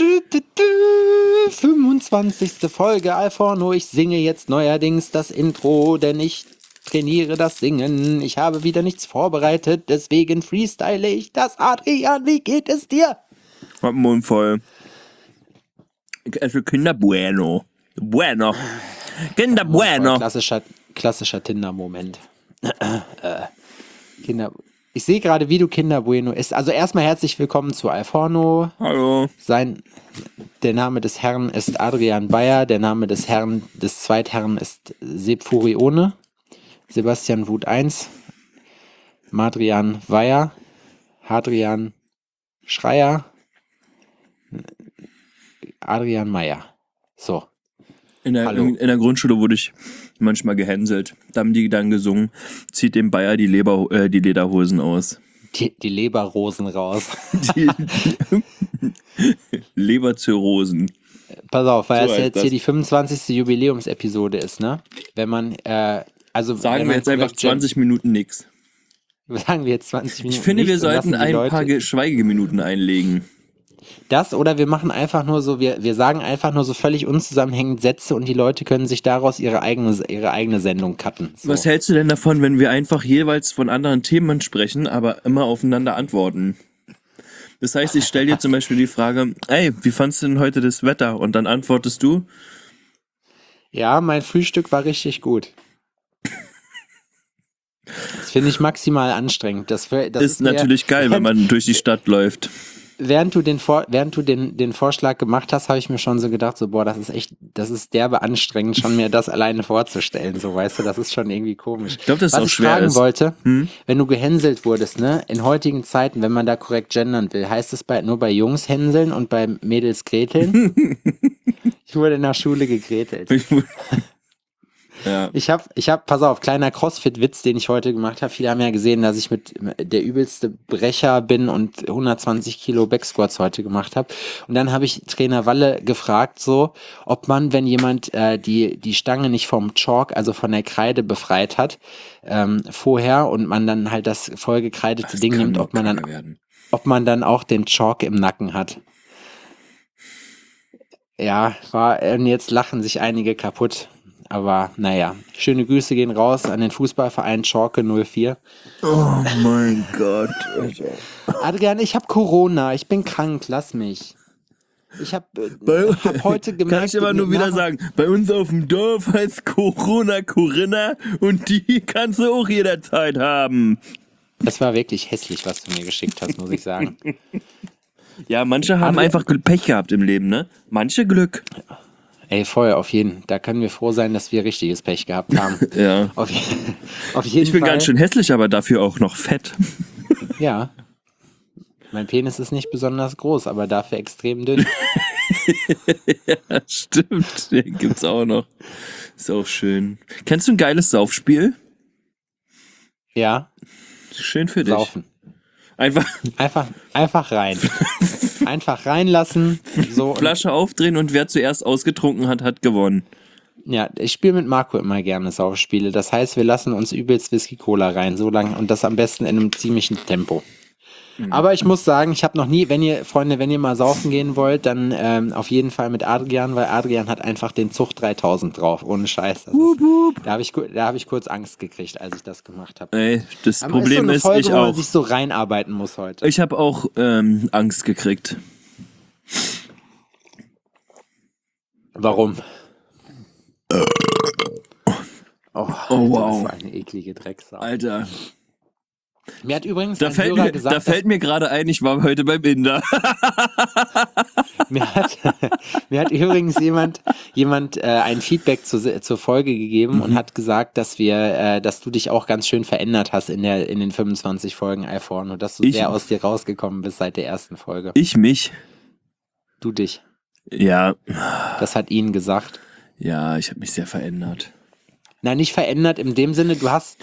25. Folge Alforno. Ich singe jetzt neuerdings das Intro, denn ich trainiere das Singen. Ich habe wieder nichts vorbereitet, deswegen freestyle ich das. Adrian, wie geht es dir? Hab den Mund voll. Also Kinder Bueno. Bueno. Kinder Bueno. Klassischer Tinder-Moment. Ich sehe gerade, wie du Kinder Bueno isst. Also erstmal herzlich willkommen zu Alforno. Hallo. Der Name des Herrn ist Adrian Bayer. Der Name des Zweitherrn ist Seb Furione. Sebastian Wut 1. Madrian Weyer. Hadrian Schreier. Adrian Meyer. So. In der Grundschule wurde ich manchmal gehänselt. Da haben die dann gesungen, zieht dem Bayer die Lederhosen aus. Die Leberrosen raus. Die Leberzirrhosen. Pass auf, weil So es jetzt das. hier die 25. Jubiläumsepisode ist, ne? Wenn man, Sagen wir jetzt einfach 20 Minuten nix. Sagen wir jetzt 20 Minuten. Ich finde, wir nichts und sollten lassen die ein paar Leute Schweigeminuten einlegen. das oder wir machen einfach nur so, wir sagen einfach nur so völlig unzusammenhängend Sätze und die Leute können sich daraus ihre eigene Sendung cutten. So. Was hältst du denn davon, wenn wir einfach jeweils von anderen Themen sprechen, aber immer aufeinander antworten? Das heißt, ich stelle dir zum Beispiel die Frage, ey, wie fandst du denn heute das Wetter? Und dann antwortest du, Ja, mein Frühstück war richtig gut. Das finde ich maximal anstrengend. Das ist natürlich geil, wenn man durch die Stadt läuft. Während du den Vorschlag gemacht hast, habe ich mir schon so gedacht, so, boah, das ist derbe anstrengend, schon mir das alleine vorzustellen, so, weißt du, das ist schon irgendwie komisch. Ich glaube, das ist Was auch ich schwer fragen ist. wollte, wenn du gehänselt wurdest, ne, in heutigen Zeiten, wenn man da korrekt gendern will, heißt es nur bei Jungs hänseln und bei Mädels greteln? Ich wurde in der Schule gegretelt. Ja. Ich hab, pass auf, kleiner Crossfit-Witz, den ich heute gemacht habe. Viele haben ja gesehen, dass ich mit der übelste Brecher bin und 120 Kilo Backsquats heute gemacht habe. Und dann habe ich Trainer Walle gefragt, so, ob man, wenn jemand die Stange nicht vom Chalk, also von der Kreide befreit hat, vorher und man dann halt das vollgekreidete Ding nimmt, ob man dann auch den Chalk im Nacken hat. Ja, und jetzt lachen sich einige kaputt. Aber naja, schöne Grüße gehen raus an den Fußballverein Schalke 04. Oh mein Gott. Adrian, ich habe Corona, ich bin krank, lass mich. Ich hab heute gemerkt... Kann ich aber nur wieder sagen, bei uns auf dem Dorf heißt Corona Corinna und die kannst du auch jederzeit haben. Das war wirklich hässlich, was du mir geschickt hast, muss ich sagen. Ja, manche haben einfach Pech gehabt im Leben, ne? Manche Glück. Ey, voll, auf jeden. Da können wir froh sein, dass wir richtiges Pech gehabt haben. Ja. Auf jeden Ich bin Fall. ganz schön hässlich, aber dafür auch noch fett. Ja. Mein Penis ist nicht besonders groß, aber dafür extrem dünn. Ja, stimmt. Den gibt's auch noch. Ist auch schön. Kennst du ein geiles Saufspiel? Ja. Schön für dich. Saufen. Einfach rein. Einfach reinlassen. So. Flasche aufdrehen und wer zuerst ausgetrunken hat, hat gewonnen. Ja, ich spiele mit Marco immer gerne Saufspiele. Das heißt, wir lassen uns übelst Whisky-Cola rein, so lang und das am besten in einem ziemlichen Tempo. Aber ich muss sagen, ich habe noch nie, wenn ihr mal saufen gehen wollt, dann auf jeden Fall mit Adrian, weil Adrian hat einfach den Zug 3000 drauf, ohne Scheiß. Da habe ich kurz Angst gekriegt, als ich das gemacht habe. Ey, das Aber Problem ist, so eine Folge, ich wo man auch. sich so reinarbeiten muss heute. Ich habe auch Angst gekriegt. Warum? Oh, wow. Das war eine eklige Drecksau. Alter. Mir hat übrigens Da ein fällt Hörer gesagt, mir gerade ein, ich war heute beim Inder. mir hat übrigens jemand ein Feedback zur Folge gegeben und hat gesagt, dass du dich auch ganz schön verändert hast in den 25 Folgen iPhone und dass du sehr aus dir rausgekommen bist seit der ersten Folge. Ich mich? Du dich. Ja. Das hat ihn gesagt. Ja, ich habe mich sehr verändert. Nein, nicht verändert in dem Sinne, du hast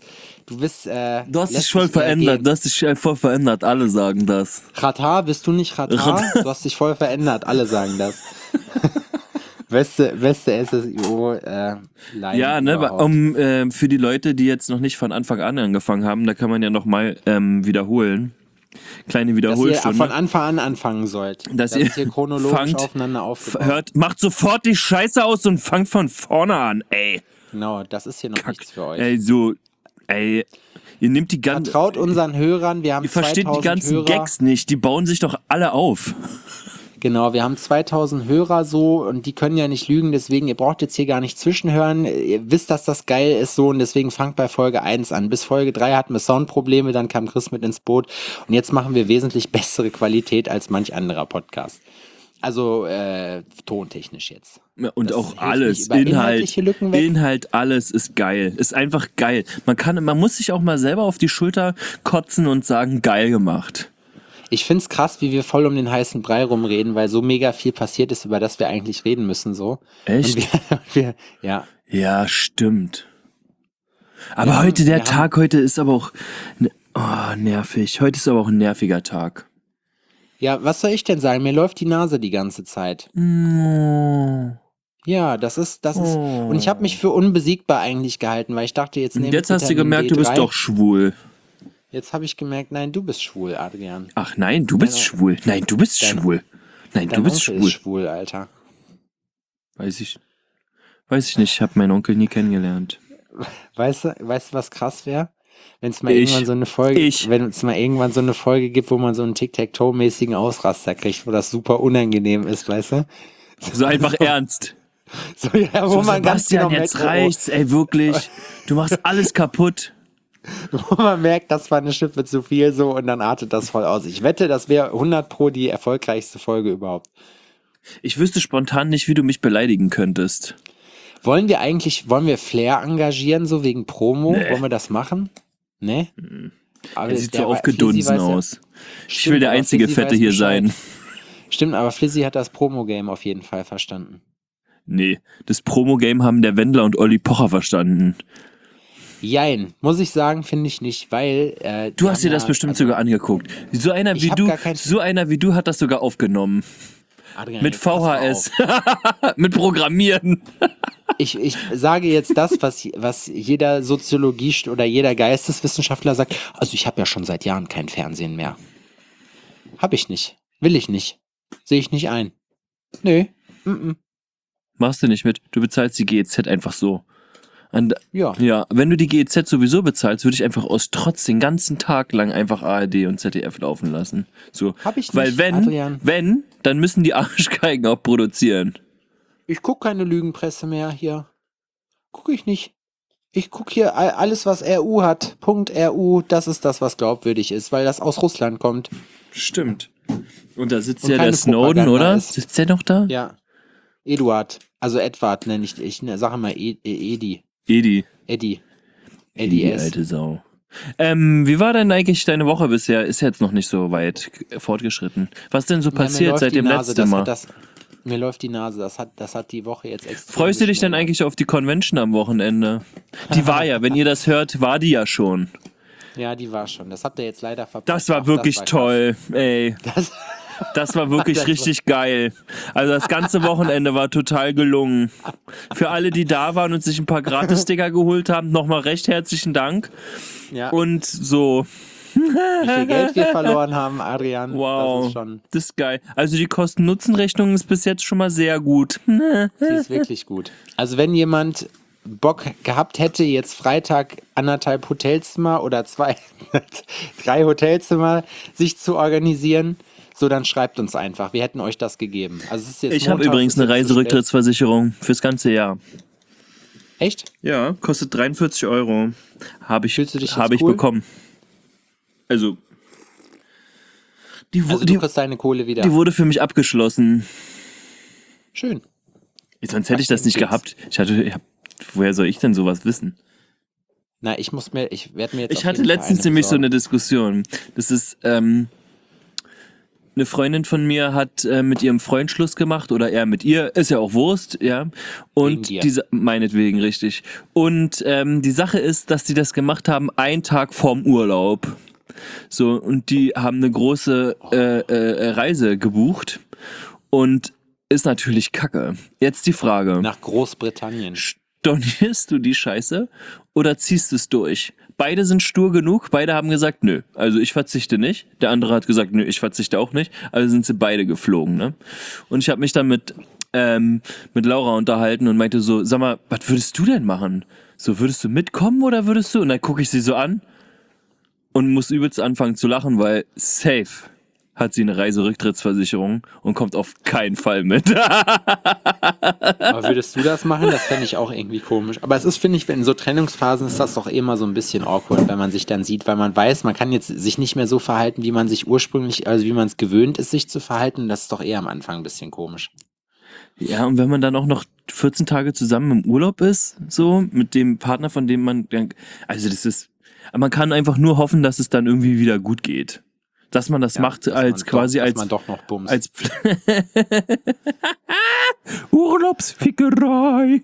dich voll verändert, du hast dich voll verändert, alle sagen das. Ratar, bist du nicht Ratar? Du hast dich voll verändert, alle sagen das. Beste SSIO Line Ja, ne, überhaupt. für die Leute, die jetzt noch nicht von Anfang an angefangen haben, da kann man ja nochmal wiederholen. Kleine Dass ihr Wiederholstunde. von Anfang an anfangen sollt. Dass Das ihr ist hier chronologisch fangt, aufeinander aufgebaut. Hört, macht sofort die Scheiße aus und fangt von vorne an, ey. Genau, das ist hier noch nichts für euch. Ey, ihr nehmt die ganzen... Vertraut unseren Hörern, wir haben Ihr versteht 2000 die ganzen Hörer. Gags nicht, die bauen sich doch alle auf. Genau, wir haben 2000 Hörer so und die können ja nicht lügen, deswegen, ihr braucht jetzt hier gar nicht zwischenhören. Ihr wisst, dass das geil ist so und deswegen fangt bei Folge 1 an. Bis Folge 3 hatten wir Soundprobleme, dann kam Chris mit ins Boot und jetzt machen wir wesentlich bessere Qualität als manch anderer Podcast. Also tontechnisch jetzt. Ja, und Das auch hilft alles, nicht, über inhaltliche Lücken weg. Inhalt, alles ist geil. Ist einfach geil. Man muss sich auch mal selber auf die Schulter kotzen und sagen, geil gemacht. Ich find's krass, wie wir voll um den heißen Brei rumreden, weil so mega viel passiert ist, über das wir eigentlich reden müssen, so. Echt? Und ja. Ja, stimmt. Aber Ja, heute, wir Tag heute ist aber auch nervig. Heute ist aber auch ein nerviger Tag. Ja, was soll ich denn sagen? Mir läuft die Nase die ganze Zeit. Ja, das ist, und ich habe mich für unbesiegbar eigentlich gehalten, weil ich dachte, jetzt Und nehme ich jetzt hast du Vitamin gemerkt, du bist D3. doch schwul. Jetzt habe ich gemerkt, nein, du bist schwul, Adrian. Ach nein, du bist schwul. Nein, du bist Dein- schwul. Nein, Dein du bist Onkel schwul. ist schwul, Alter. Weiß ich nicht. Ich habe meinen Onkel nie kennengelernt. Weißt du, was krass wäre? Wenn es mal Ich. irgendwann so eine Folge, wenn es mal irgendwann so eine Folge gibt, wo man so einen Tic-Tac-Toe-mäßigen Ausraster kriegt, wo das super unangenehm ist, weißt du? So einfach ernst. So, ja, wo So, man ganz Sebastian, genau jetzt merkt, reicht's, ey, wirklich. Du machst alles kaputt. wo man merkt, das war eine Schippe zu viel so und dann artet das voll aus. Ich wette, das wäre 100% die erfolgreichste Folge überhaupt. Ich wüsste spontan nicht, wie du mich beleidigen könntest. Wollen wir Flair engagieren, so wegen Promo? Nee. Wollen wir das machen? Ne? Aber Er sieht der so Flizzy aufgedunsen weiß ja- aus. Ich Stimmt, will der aber einzige Flizzy Fette weiß hier Bescheid. sein. Stimmt, aber Flizzy hat das Promo-Game auf jeden Fall verstanden. Nee, das Promo-Game haben der Wendler und Olli Pocher verstanden. Jein, muss ich sagen, finde ich nicht, weil Du hast dir das bestimmt sogar angeguckt. So einer Ich wie hab du, gar kein- hat das sogar aufgenommen. Adrian, Mit jetzt pass mal VHS. auf. Mit Programmieren. Ich sage jetzt das, was jeder oder jeder Geisteswissenschaftler sagt. Also ich habe ja schon seit Jahren kein Fernsehen mehr. Hab ich nicht. Will ich nicht. Sehe ich nicht ein. Nö. Machst du nicht mit. Du bezahlst die GEZ einfach so. Und, Ja. ja, wenn du die GEZ sowieso bezahlst, würde ich einfach aus Trotz den ganzen Tag lang einfach ARD und ZDF laufen lassen. So. Hab ich nicht, Weil Adrian. wenn, dann müssen die Arschgeigen auch produzieren. Ich gucke keine Lügenpresse mehr hier. Gucke ich nicht. Ich gucke hier alles, was RU hat. .ru, das ist das, was glaubwürdig ist, weil das aus Russland kommt. Stimmt. Und da sitzt Und ja der keine Snowden, Propaganda oder? ist. Sitzt der noch da? Ja. Eduard. Also Edward nenne ich sage mal Edi. Edi. Eddie Die S. alte Sau. Wie war denn eigentlich deine Woche bisher? Ist jetzt noch nicht so weit fortgeschritten. Was denn so Ja, mir passiert läuft seit die dem Nase, letzten Mal? mir läuft die Nase, das hat die Woche jetzt extrem. Freust du dich denn geschnellert. eigentlich auf die Convention am Wochenende? Die war ja, wenn ihr das hört, war die ja schon. Ja, die war schon. Das habt ihr jetzt leider verpasst. Das war Ach, wirklich krass. toll, ey. Das, Das war wirklich Das war- richtig geil. Also das ganze Wochenende war total gelungen. Für alle, die da waren und sich ein paar Gratis-Sticker geholt haben, nochmal recht herzlichen Dank. ja, Und so, wie viel Geld wir verloren haben, Adrian. wow, Das ist schon, das ist geil. Also die Kosten-Nutzen-Rechnung ist bis jetzt schon mal sehr gut. sie ist wirklich gut. Also wenn jemand Bock gehabt hätte, jetzt Freitag 1,5 Hotelzimmer oder 3 Hotelzimmer sich zu organisieren, so dann schreibt uns einfach. Wir hätten euch das gegeben. Also es ist jetzt Ich habe Montag, übrigens es ist eine jetzt zu spät. Reiserücktrittsversicherung fürs ganze Jahr. Echt? Ja, kostet 43 €. Habe ich, Fühlst du dich jetzt habe ich cool? bekommen. Also, die, Also die, du kriegst deine Kohle wieder. die wurde für mich abgeschlossen. Schön. Sonst hätte ich das nicht gehabt. Woher soll ich denn sowas wissen? Na, ich werde mir jetzt Ich auf hatte jeden Fall letztens eine nämlich so besorgen. eine Diskussion. Das ist, eine Freundin von mir hat mit ihrem Freund Schluss gemacht oder er mit ihr, ist ja auch Wurst, ja. Und Wegen dir. meinetwegen, richtig. Und die Sache ist, dass die das gemacht haben, einen Tag vorm Urlaub. So, und die haben eine große Reise gebucht und ist natürlich Kacke. Jetzt die Frage. Nach Großbritannien. Stornierst du die Scheiße oder ziehst du es durch? beide sind stur genug, beide haben gesagt, nö, also ich verzichte nicht. Der andere hat gesagt, nö, ich verzichte auch nicht. Also sind sie beide geflogen, ne? Und ich habe mich dann mit Laura unterhalten und meinte so, sag mal, was würdest du denn machen? So, würdest du mitkommen oder würdest du? Und dann gucke ich sie so an und muss übelst anfangen zu lachen, weil safe hat sie eine Reiserücktrittsversicherung und kommt auf keinen Fall mit. Aber würdest du das machen? Das fände ich auch irgendwie komisch. Aber es ist, finde ich, in so Trennungsphasen ist das doch immer so ein bisschen awkward, wenn man sich dann sieht, weil man weiß, man kann jetzt sich nicht mehr so verhalten, wie man sich ursprünglich, also wie man es gewöhnt ist, sich zu verhalten. Das ist doch eher am Anfang ein bisschen komisch. Ja, und wenn man dann auch noch 14 Tage zusammen im Urlaub ist, so, mit dem Partner, von dem man, also das ist, man kann einfach nur hoffen, dass es dann irgendwie wieder gut geht. Dass man das macht dass als man quasi doch, als, dass man doch noch bumst. als Urlaubsfickerei.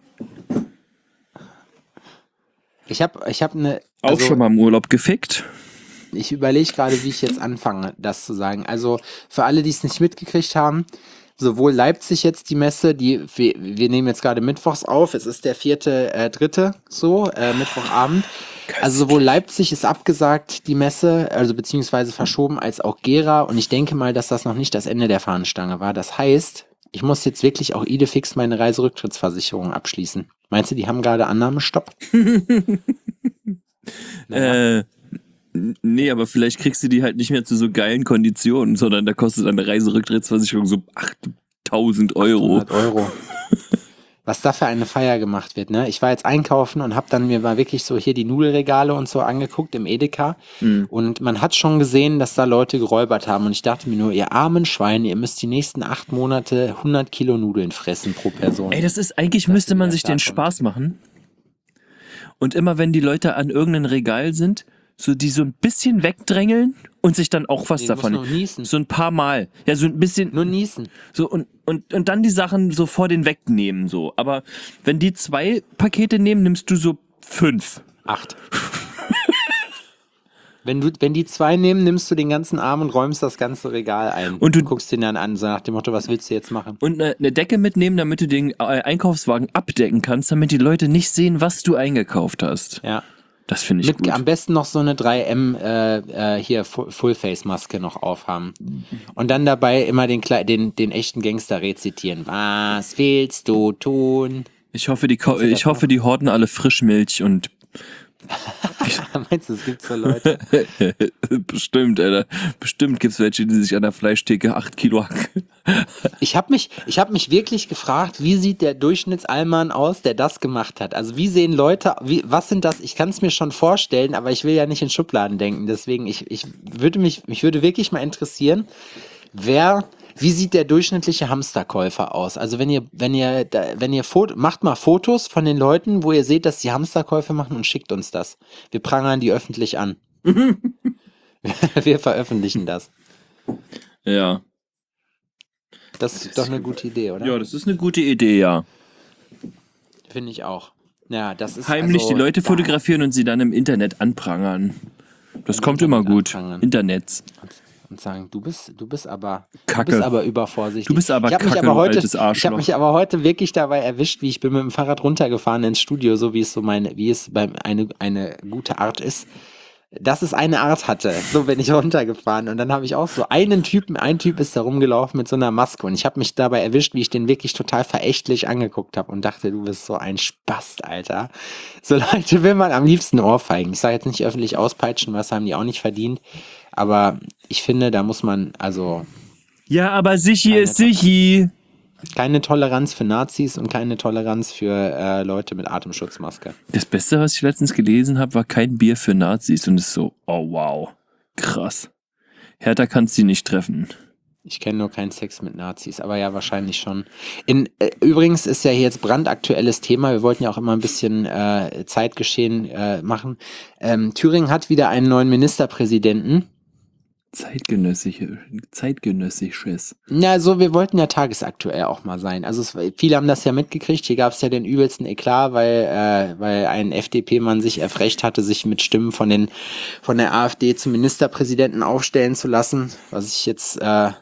Ich hab eine, Auch schon mal im Urlaub gefickt. ich überlege gerade, wie ich jetzt anfange, das zu sagen. Also für alle, die es nicht mitgekriegt haben, sowohl Leipzig jetzt die Messe, wir nehmen jetzt gerade mittwochs auf, es ist der 4.3. so, Mittwochabend. Also sowohl Leipzig ist abgesagt, die Messe, also beziehungsweise verschoben, als auch Gera. Und ich denke mal, dass das noch nicht das Ende der Fahnenstange war. Das heißt, ich muss jetzt wirklich auch idefix meine Reiserücktrittsversicherung abschließen. Meinst du, die haben gerade Annahmestopp? Nee, aber vielleicht kriegst du die halt nicht mehr zu so geilen Konditionen, sondern da kostet eine Reiserücktrittsversicherung so 8.000 Euro. 100 Euro. Was da für eine Feier gemacht wird, ne? Ich war jetzt einkaufen und habe dann mir mal wirklich so hier die Nudelregale und so angeguckt im Edeka. Und man hat schon gesehen, dass da Leute geräubert haben. Und ich dachte mir nur, ihr armen Schweine, ihr müsst die nächsten 8 Monate 100 Kilo Nudeln fressen pro Person. Ey, das ist, eigentlich müsste man sich den Spaß machen. Und immer wenn die Leute an irgendeinem Regal sind, so die so ein bisschen wegdrängeln und sich dann auch was Nee, davon. muss nur niesen. So ein paar Mal. Ja, so ein bisschen. Nur niesen. So und dann die Sachen so vor den wegnehmen, so. Aber wenn die 2 Pakete nehmen, nimmst du so 5. 8. Wenn die 2 nehmen, nimmst du den ganzen Arm und räumst das ganze Regal ein. Und du guckst den dann an, so nach dem Motto, was willst du jetzt machen? Und eine Decke mitnehmen, damit du den Einkaufswagen abdecken kannst, damit die Leute nicht sehen, was du eingekauft hast. Ja. Das finde ich gut. Am besten noch so eine 3M hier Full-Face-Maske noch aufhaben. Und dann dabei immer den echten Gangster rezitieren. Was willst du tun? Ich hoffe, die horten alle Frischmilch und Meinst du, es gibt so Leute? bestimmt, Alter. Bestimmt gibt's welche, die sich an der Fleischtheke 8 Kilo hacken. Ich hab mich wirklich gefragt, wie sieht der Durchschnittsalman aus, der das gemacht hat? Also wie sehen Leute, was sind das? Ich kann es mir schon vorstellen, aber ich will ja nicht in Schubladen denken. Deswegen, mich würde wirklich mal interessieren, wie sieht der durchschnittliche Hamsterkäufer aus? Also macht mal Fotos von den Leuten, wo ihr seht, dass die Hamsterkäufe machen und schickt uns das. Wir prangern die öffentlich an. Wir veröffentlichen das. Ja. Das ist doch eine gute Idee, oder? Ja, das ist eine gute Idee, ja. Finde ich auch. Ja, das ist Heimlich also, die Leute fotografieren und sie dann im Internet anprangern. Das kommt immer gut. Internets. Und sagen, du bist aber übervorsichtig. Du bist aber Kacke, du altes Arschloch. Ich habe mich aber heute wirklich dabei erwischt, wie ich bin mit dem Fahrrad runtergefahren ins Studio, so wie es eine gute Art ist, dass es eine Art hatte. So bin ich runtergefahren und dann habe ich auch so ein Typ ist da rumgelaufen mit so einer Maske und ich habe mich dabei erwischt, wie ich den wirklich total verächtlich angeguckt habe und dachte, du bist so ein Spast, Alter. So Leute will man am liebsten ohrfeigen. Ich sage jetzt nicht öffentlich auspeitschen, was haben die auch nicht verdient, aber ich finde, da muss man, also... Ja, aber Sichi ist Sichi. Keine Toleranz für Nazis und keine Toleranz für Leute mit Atemschutzmaske. Das Beste, was ich letztens gelesen habe, war kein Bier für Nazis und es ist so, oh wow, krass. Härter kannst du die nicht treffen. Ich kenne nur keinen Sex mit Nazis, aber ja, wahrscheinlich schon. Übrigens ist ja hier jetzt brandaktuelles Thema, wir wollten ja auch immer ein bisschen Zeitgeschehen machen. Thüringen hat wieder einen neuen Ministerpräsidenten. Zeitgenössisches. Ja, also wir wollten ja tagesaktuell auch mal sein. Also viele haben das ja mitgekriegt. Hier gab es ja den übelsten Eklat, weil ein FDP-Mann sich erfrecht hatte, sich mit Stimmen von der AfD zum Ministerpräsidenten aufstellen zu lassen. Was ich jetzt,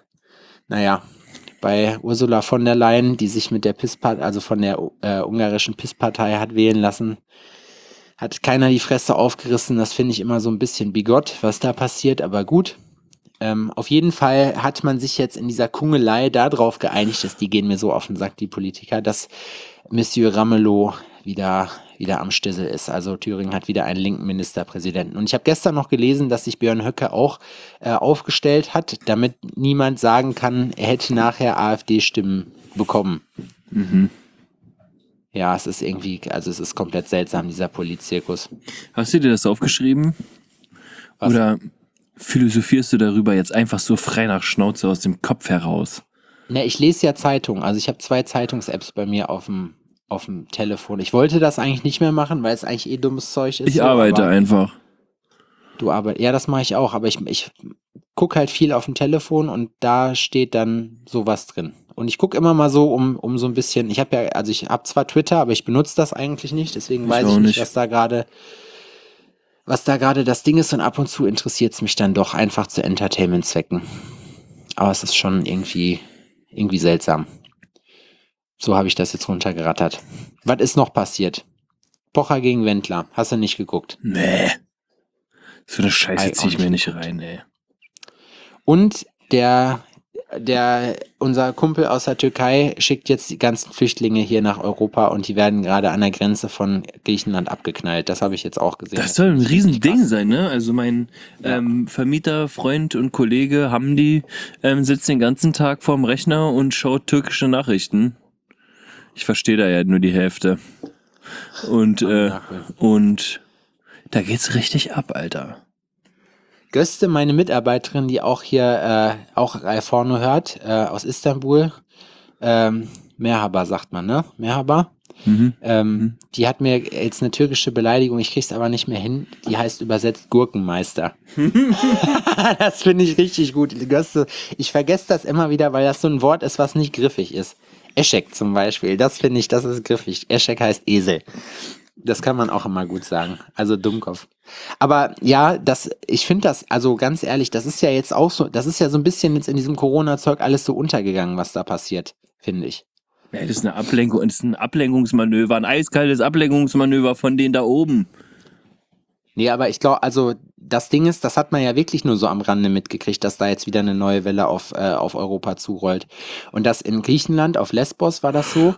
bei Ursula von der Leyen, die sich mit der PiS-Partei, also von der ungarischen PiS-Partei hat wählen lassen, Hat keiner die Fresse aufgerissen. Das finde ich immer so ein bisschen bigott, was da passiert, aber gut. Auf jeden Fall hat man sich jetzt in dieser Kungelei darauf geeinigt, dass die gehen mir so auf den Sack, die Politiker, dass Monsieur Ramelow wieder am Stissel ist. Also Thüringen hat wieder einen linken Ministerpräsidenten. Und ich habe gestern noch gelesen, dass sich Björn Höcke auch aufgestellt hat, damit niemand sagen kann, er hätte nachher AfD-Stimmen bekommen. Mhm. Ja, es ist irgendwie, also es ist komplett seltsam, dieser Polizirkus. Hast du dir das aufgeschrieben? Was? Oder philosophierst du darüber jetzt einfach so frei nach Schnauze aus dem Kopf heraus? Ne, ich lese ja Zeitungen. Also ich habe 2 Zeitungs-Apps bei mir auf dem Telefon. Ich wollte das eigentlich nicht mehr machen, weil es eigentlich eh dummes Zeug ist. Ich so, arbeite aber einfach. Du arbeitest. Ja, das mache ich auch, aber ich gucke halt viel auf dem Telefon und da steht dann sowas drin. Und ich gucke immer mal so um so ein bisschen, ich habe zwar Twitter, aber ich benutze das eigentlich nicht, deswegen weiß ich nicht, was da gerade das Ding ist, und ab und zu interessiert es mich dann doch einfach zu Entertainment-Zwecken. Aber es ist schon irgendwie seltsam. So habe ich das jetzt runtergerattert. Was ist noch passiert? Pocher gegen Wendler. Hast du nicht geguckt? Nee. So eine Scheiße Ei, zieh ich auch mir nicht nicht rein, ey. Und unser Kumpel aus der Türkei schickt jetzt die ganzen Flüchtlinge hier nach Europa und die werden gerade an der Grenze von Griechenland abgeknallt. Das habe ich jetzt auch gesehen. Das soll ein finde ich richtig Riesending krass. sein, ne? Also mein Vermieter, Freund und Kollege Hamdi sitzt den ganzen Tag vorm Rechner und schaut türkische Nachrichten. Ich verstehe da ja nur die Hälfte. Und da geht's richtig ab, Alter. Göste, meine Mitarbeiterin, die auch hier auch Porno hört, aus Istanbul, Merhaba sagt man, ne? Merhaba. Die hat mir jetzt eine türkische Beleidigung, ich krieg's aber nicht mehr hin, die heißt übersetzt Gurkenmeister. Das finde ich richtig gut. Göste, ich vergesse das immer wieder, weil das so ein Wort ist, was nicht griffig ist. Eschek zum Beispiel, das finde ich, das ist griffig. Eschek heißt Esel. Das kann man auch immer gut sagen. Also Dummkopf. Aber ja, ich finde das, also ganz ehrlich, das ist ja jetzt auch so, das ist ja so ein bisschen jetzt in diesem Corona-Zeug alles so untergegangen, was da passiert, finde ich. Ja, das ist eine Ablenkung, das ist ein Ablenkungsmanöver, ein eiskaltes Ablenkungsmanöver von denen da oben. Nee, aber ich glaube, also das Ding ist, das hat man ja wirklich nur so am Rande mitgekriegt, dass da jetzt wieder eine neue Welle auf Europa zurollt. Und das in Griechenland, auf Lesbos war das so.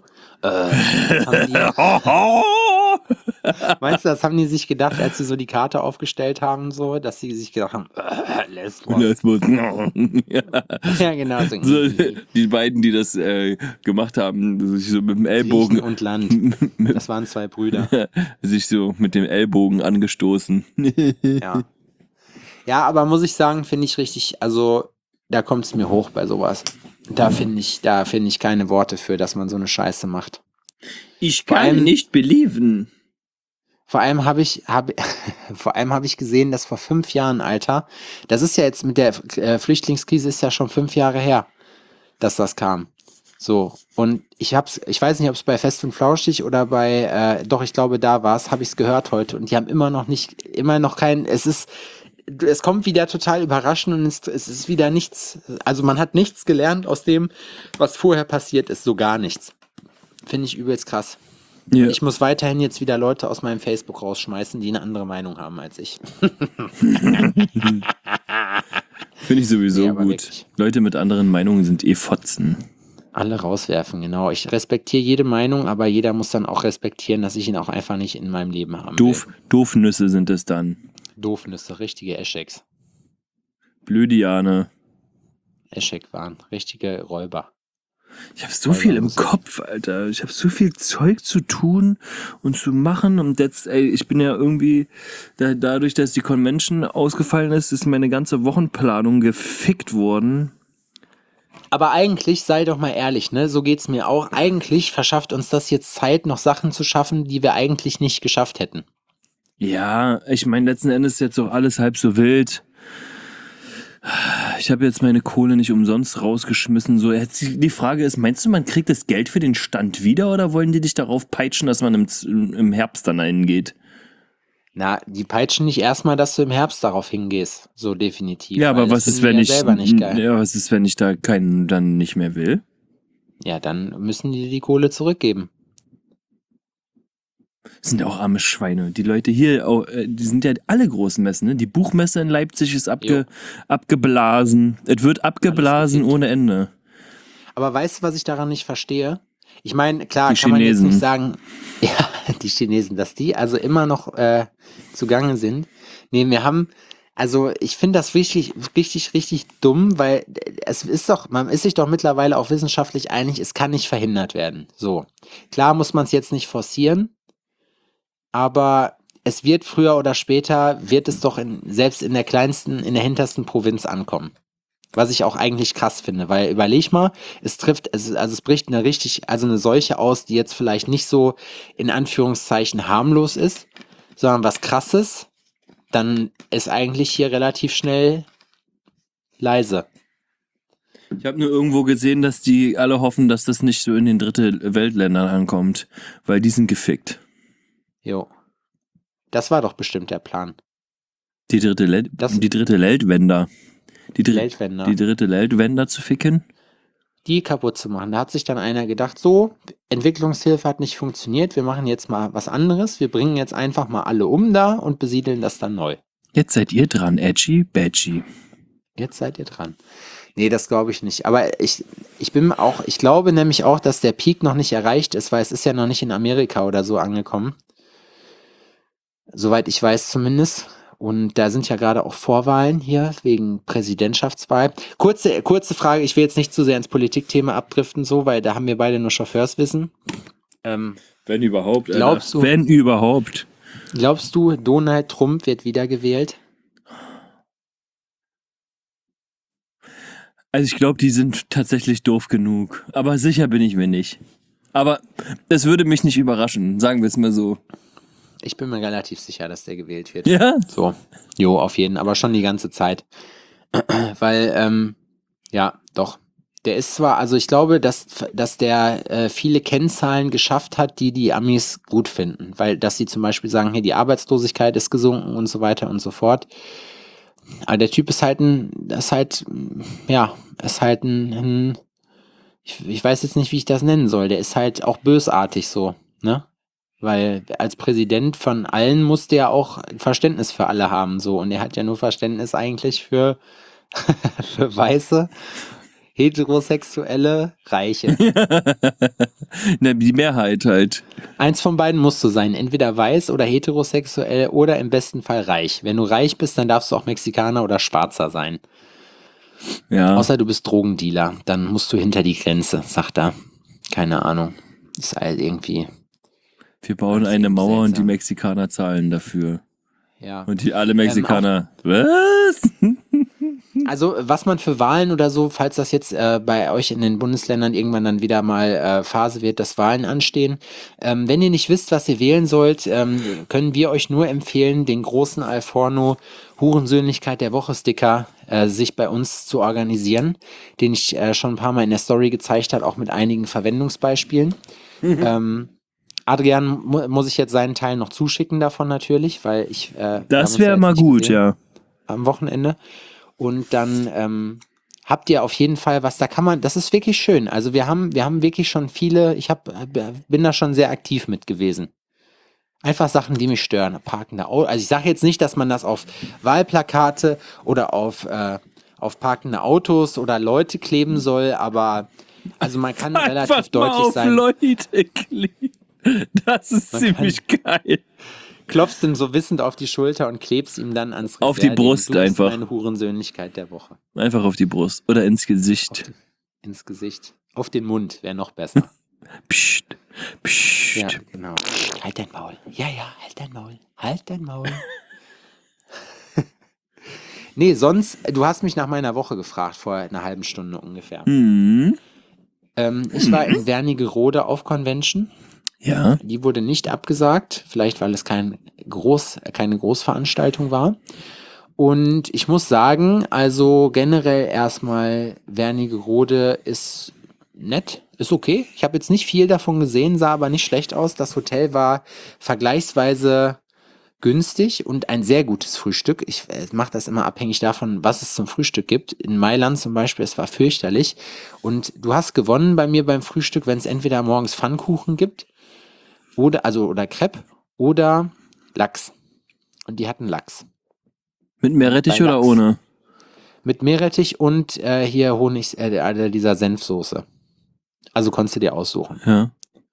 Meinst du, das haben die sich gedacht, als sie so die Karte aufgestellt haben, so, dass sie sich gedacht haben, Lesbos. Ja, genau. So, die beiden, die das gemacht haben, sich so mit dem Ellbogen. Griechen und Land. Das waren 2 Brüder. Sich so mit dem Ellbogen angestoßen. Ja. Ja, aber muss ich sagen, finde ich richtig, also da kommt es mir hoch bei sowas. Da finde ich keine Worte für, dass man so eine Scheiße macht. Ich kann nicht belieben. Vor allem habe ich gesehen, dass vor 5 Jahren, Alter, das ist ja jetzt mit der Flüchtlingskrise ist ja schon 5 Jahre her, dass das kam. So, und ich weiß nicht, ob es bei Fest und Flauschig oder doch, ich glaube, da war es, habe ich es gehört heute, und die haben immer noch kein, es kommt wieder total überraschend und es ist wieder nichts, also man hat nichts gelernt aus dem, was vorher passiert ist, so gar nichts. Finde ich übelst krass. Ja. Ich muss weiterhin jetzt wieder Leute aus meinem Facebook rausschmeißen, die eine andere Meinung haben als ich. Finde ich sowieso Nee, aber gut. wirklich. Leute mit anderen Meinungen sind Fotzen. Alle rauswerfen, genau. Ich respektiere jede Meinung, aber jeder muss dann auch respektieren, dass ich ihn auch einfach nicht in meinem Leben haben will. Doofnüsse sind es dann. Doofnüsse, richtige Escheks. Blödiane. Eschek waren richtige Räuber. Ich habe so viel im Kopf, Alter. Ich habe so viel Zeug zu tun und zu machen. Und jetzt, ich bin ja irgendwie, dadurch, dass die Convention ausgefallen ist meine ganze Wochenplanung gefickt worden. Aber eigentlich, sei doch mal ehrlich, ne, so geht's mir auch. Eigentlich verschafft uns das jetzt Zeit, noch Sachen zu schaffen, die wir eigentlich nicht geschafft hätten. Ja, ich meine, letzten Endes ist jetzt auch alles halb so wild. Ich habe jetzt meine Kohle nicht umsonst rausgeschmissen. So, die Frage ist, meinst du, man kriegt das Geld für den Stand wieder oder wollen die dich darauf peitschen, dass man im Herbst dann hingeht? Na, die peitschen nicht erstmal, dass du im Herbst darauf hingehst. So definitiv. Ja, aber was ist, wenn ich selber nicht geil. Ja, was ist, wenn ich da keinen dann nicht mehr will? Ja, dann müssen die Kohle zurückgeben. Das sind ja auch arme Schweine. Die Leute hier, die sind ja alle großen Messen. Ne? Die Buchmesse in Leipzig ist abgeblasen. Es wird abgeblasen ohne Ende. Aber weißt du, was ich daran nicht verstehe? Ich meine, klar, Die kann man jetzt Chinesen. nicht sagen, ja, die Chinesen, dass die also immer noch zugange sind. Nee, also ich finde das richtig, richtig, richtig dumm, weil man ist sich doch mittlerweile auch wissenschaftlich einig, es kann nicht verhindert werden. So. Klar muss man es jetzt nicht forcieren, aber es wird früher oder später, wird es doch selbst in der hintersten Provinz ankommen. Was ich auch eigentlich krass finde, weil überleg mal, es bricht eine Seuche aus, die jetzt vielleicht nicht so in Anführungszeichen harmlos ist, sondern was krasses, dann ist eigentlich hier relativ schnell leise. Ich habe nur irgendwo gesehen, dass die alle hoffen, dass das nicht so in den dritte Weltländern ankommt, weil die sind gefickt. Jo. Das war doch bestimmt der Plan. Die dritte Weltwender. Die dritte Weltwender zu ficken? Die kaputt zu machen. Da hat sich dann einer gedacht, so, Entwicklungshilfe hat nicht funktioniert, wir machen jetzt mal was anderes, wir bringen jetzt einfach mal alle um da und besiedeln das dann neu. Jetzt seid ihr dran, Edgy Badgy. Jetzt seid ihr dran. Nee, das glaube ich nicht. Aber ich glaube nämlich auch, dass der Peak noch nicht erreicht ist, weil es ist ja noch nicht in Amerika oder so angekommen. Soweit ich weiß zumindest. Und da sind ja gerade auch Vorwahlen hier wegen Präsidentschaftswahl. Kurze Frage, ich will jetzt nicht zu sehr ins Politikthema abdriften, so, weil da haben wir beide nur Chauffeurswissen. Wenn überhaupt, Wenn überhaupt. Glaubst du, Donald Trump wird wiedergewählt? Also ich glaube, die sind tatsächlich doof genug. Aber sicher bin ich mir nicht. Aber es würde mich nicht überraschen, sagen wir es mal so. Ich bin mir relativ sicher, dass der gewählt wird. Ja? So. Jo, auf jeden, aber schon die ganze Zeit. Weil, ja, doch. Der ist zwar, also ich glaube, dass der viele Kennzahlen geschafft hat, die Amis gut finden. Weil, dass sie zum Beispiel sagen, hier, die Arbeitslosigkeit ist gesunken und so weiter und so fort. Aber der Typ ist halt ich weiß jetzt nicht, wie ich das nennen soll. Der ist halt auch bösartig so, ne? Weil als Präsident von allen musste er auch Verständnis für alle haben, so. Und er hat ja nur Verständnis eigentlich für weiße, heterosexuelle, Reiche. Die Mehrheit halt. Eins von beiden musst du sein, entweder weiß oder heterosexuell oder im besten Fall reich. Wenn du reich bist, dann darfst du auch Mexikaner oder Schwarzer sein. Ja. Außer du bist Drogendealer, dann musst du hinter die Grenze, sagt er. Keine Ahnung. Ist halt irgendwie... Wir bauen eine Mauer und die Mexikaner zahlen dafür. Ja. Und alle Mexikaner, was? Also, was man für Wahlen oder so, falls das jetzt bei euch in den Bundesländern irgendwann dann wieder mal Phase wird, dass Wahlen anstehen. Wenn ihr nicht wisst, was ihr wählen sollt, können wir euch nur empfehlen, den großen Alforno Hurensöhnlichkeit der Woche Sticker sich bei uns zu organisieren, den ich schon ein paar Mal in der Story gezeigt habe, auch mit einigen Verwendungsbeispielen. Adrian muss ich jetzt seinen Teil noch zuschicken davon natürlich, weil ich... das wäre mal gut, ja. Am Wochenende. Und dann habt ihr auf jeden Fall was, das ist wirklich schön. Also wir haben wirklich schon viele, bin da schon sehr aktiv mit gewesen. Einfach Sachen, die mich stören. Parkende Autos. Also ich sage jetzt nicht, dass man das auf Wahlplakate oder auf parkende Autos oder Leute kleben soll, aber also man kann relativ deutlich sein. Leute kleben. Das ist ziemlich geil. Klopfst ihm so wissend auf die Schulter und klebst ihm dann ans Revers. Auf die Brust einfach. Eine Hurensöhnlichkeit der Woche. Einfach auf die Brust oder ins Gesicht. Ins Gesicht. Auf den Mund wäre noch besser. Psst, psst. Ja, genau. Halt dein Maul. Ja, halt dein Maul. Halt dein Maul. Nee, sonst, du hast mich nach meiner Woche gefragt, vor einer halben Stunde ungefähr. Mhm. Ich war in Wernigerode auf Convention. Ja. Die wurde nicht abgesagt, vielleicht weil es keine Großveranstaltung war. Und ich muss sagen, also generell erstmal Wernigerode ist nett, ist okay. Ich habe jetzt nicht viel davon gesehen, sah aber nicht schlecht aus. Das Hotel war vergleichsweise günstig und ein sehr gutes Frühstück. Ich mache das immer abhängig davon, was es zum Frühstück gibt. In Mailand zum Beispiel, es war fürchterlich. Und du hast gewonnen bei mir beim Frühstück, wenn es entweder morgens Pfannkuchen gibt oder Crepe oder Lachs. Und die hatten Lachs. Mit Meerrettich Bei oder Lachs. ohne? Mit Meerrettich und hier Honig, dieser Senfsoße. Also konntest du dir aussuchen. Ja.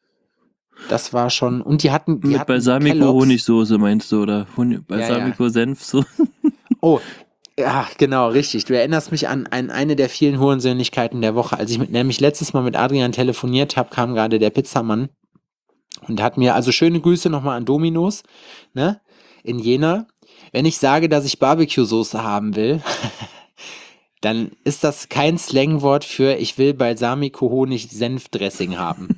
Das war schon. Und die hatten Mit Balsamico Kellogg's. Honigsoße meinst du, oder Balsamico Senfsoße? Oh, ja, genau, richtig. Du erinnerst mich an eine der vielen Hurensöhnlichkeiten der Woche. Als ich nämlich letztes Mal mit Adrian telefoniert habe, kam gerade der Pizzamann und hat mir, also schöne Grüße nochmal an Domino's, ne, in Jena. Wenn ich sage, dass ich Barbecue-Soße haben will, dann ist das kein Slangwort für ich will Balsamico-Honig-Senf-Dressing haben.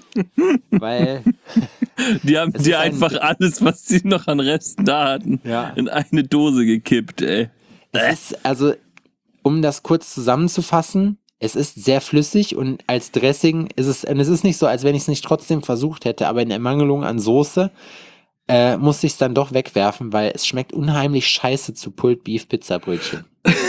Weil Die haben Es dir ist ein- einfach alles, was sie noch an Resten da hatten, Ja. in eine Dose gekippt, ey. es ist, also, um das kurz zusammenzufassen, es ist sehr flüssig und als Dressing ist es, und es ist nicht so, als wenn ich es nicht trotzdem versucht hätte, aber in Ermangelung an Soße musste ich es dann doch wegwerfen, weil es schmeckt unheimlich scheiße zu Pulled Beef Pizzabrötchen.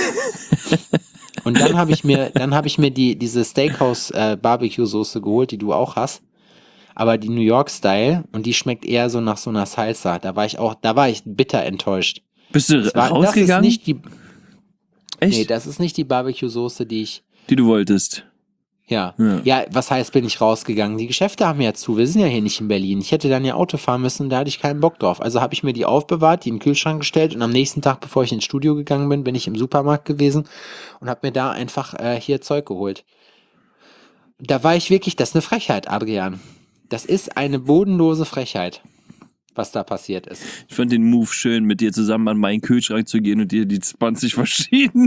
Und dann habe ich mir diese Steakhouse Barbecue Soße geholt, die du auch hast, aber die New York Style, und die schmeckt eher so nach so einer Salsa. Da war ich bitter enttäuscht. Bist du Das ist rausgegangen? nicht die, Echt? nee, das ist nicht die Barbecue Soße, die ich, Die du wolltest. ja. Ja. Ja, was heißt, bin ich rausgegangen? Die Geschäfte haben ja zu. Wir sind ja hier nicht in Berlin. Ich hätte dann ja Auto fahren müssen, da hatte ich keinen Bock drauf. Also habe ich mir die aufbewahrt, die in den Kühlschrank gestellt und am nächsten Tag, bevor ich ins Studio gegangen bin, bin ich im Supermarkt gewesen und habe mir da einfach hier Zeug geholt. Da war ich wirklich, das ist eine Frechheit, Adrian. Das ist eine bodenlose Frechheit, was da passiert ist. Ich fand den Move schön, mit dir zusammen an meinen Kühlschrank zu gehen und dir die 20 verschiedenen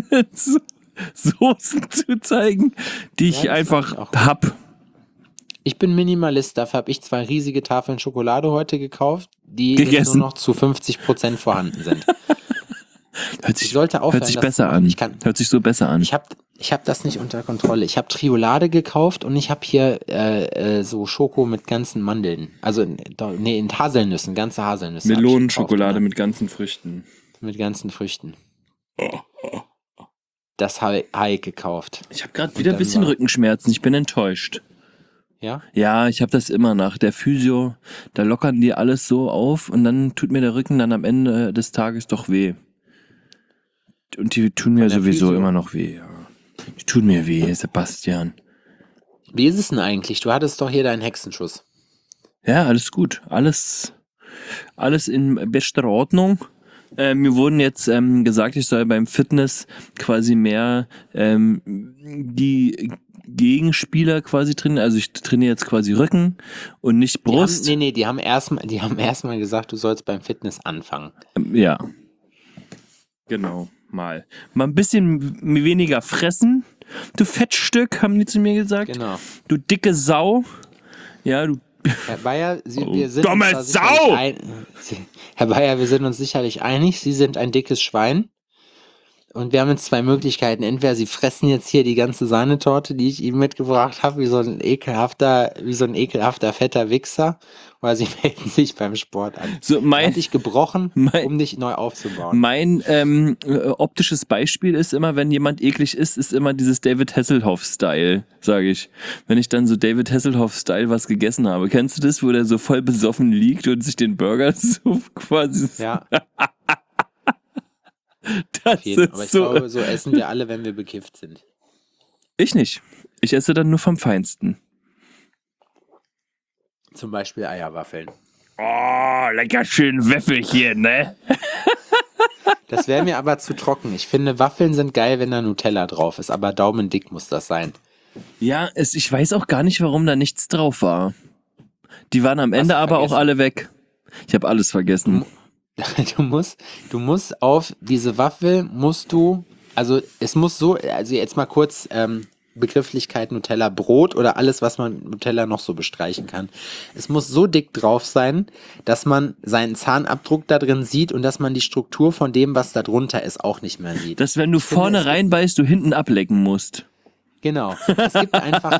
Soßen zu zeigen, die ich Ja, das einfach fand ich auch hab. Ich bin Minimalist, dafür habe ich 2 riesige Tafeln Schokolade heute gekauft, die jetzt Gegessen. nur noch zu 50% vorhanden sind. Hört Ich sollte aufhören, hört sich das zu besser machen. an. Ich kann- Hört sich so besser an. Ich hab das nicht unter Kontrolle. Ich habe Triolade gekauft und ich habe hier so Schoko mit ganzen Mandeln. Also, in Haselnüssen, ganze Haselnüsse. hab ich Melonenschokolade gekauft, mit ganzen Früchten. mit ganzen Früchten. Das habe ich gekauft. Ich habe gerade wieder ein dann bisschen war- Rückenschmerzen. Ich bin enttäuscht. Ja? Ja, ich habe das immer nach der Physio. Da lockern die alles so auf und dann tut mir der Rücken dann am Ende des Tages doch weh. Und die tun mir der sowieso Physio? immer noch weh. Ja. Die tun mir weh, Sebastian. Wie ist es denn eigentlich? Du hattest doch hier deinen Hexenschuss. Ja, alles gut. Alles in bester Ordnung. Mir wurden jetzt gesagt, ich soll beim Fitness quasi mehr die Gegenspieler quasi trainieren. Also ich trainiere jetzt quasi Rücken und nicht Brust. Die haben erstmal gesagt, du sollst beim Fitness anfangen. Ja. Genau, mal. Mal ein bisschen weniger fressen. Du Fettstück, haben die zu mir gesagt. Genau. Du dicke Sau. Ja, du. Herr Bayer, wir sind dumme uns da Sau! Herr Bayer, wir sind uns sicherlich einig, Sie sind ein dickes Schwein. Und wir haben jetzt 2 Möglichkeiten. Entweder Sie fressen jetzt hier die ganze Sahnetorte, die ich Ihnen mitgebracht habe, wie so ein ekelhafter, fetter Wichser, oder Sie melden sich beim Sport an. So, Ich habe dich gebrochen, mein- um dich neu aufzubauen. Mein optisches Beispiel ist immer, wenn jemand eklig ist immer dieses David Hasselhoff-Style, sage ich. Wenn ich dann so David Hasselhoff-Style was gegessen habe. Kennst du das, wo der so voll besoffen liegt und sich den Burger so quasi... Ja, Das aber ist ich glaube, so essen wir alle, wenn wir bekifft sind. Ich nicht. Ich esse dann nur vom Feinsten. Zum Beispiel Eierwaffeln. Oh, lecker schön Wäffelchen, ne? Das wäre mir aber zu trocken. Ich finde, Waffeln sind geil, wenn da Nutella drauf ist, aber daumendick muss das sein. Ja, ich weiß auch gar nicht, warum da nichts drauf war. Die waren am Ende aber auch vergessen? alle weg. Ich habe alles vergessen. Du musst auf diese Waffel also es muss so, also jetzt mal kurz Begrifflichkeit Nutella Brot oder alles, was man mit Nutella noch so bestreichen kann. Es muss so dick drauf sein, dass man seinen Zahnabdruck da drin sieht und dass man die Struktur von dem, was da drunter ist, auch nicht mehr sieht. Dass wenn du vorne reinbeißt, du hinten ablecken musst. Genau. Es gibt einfach.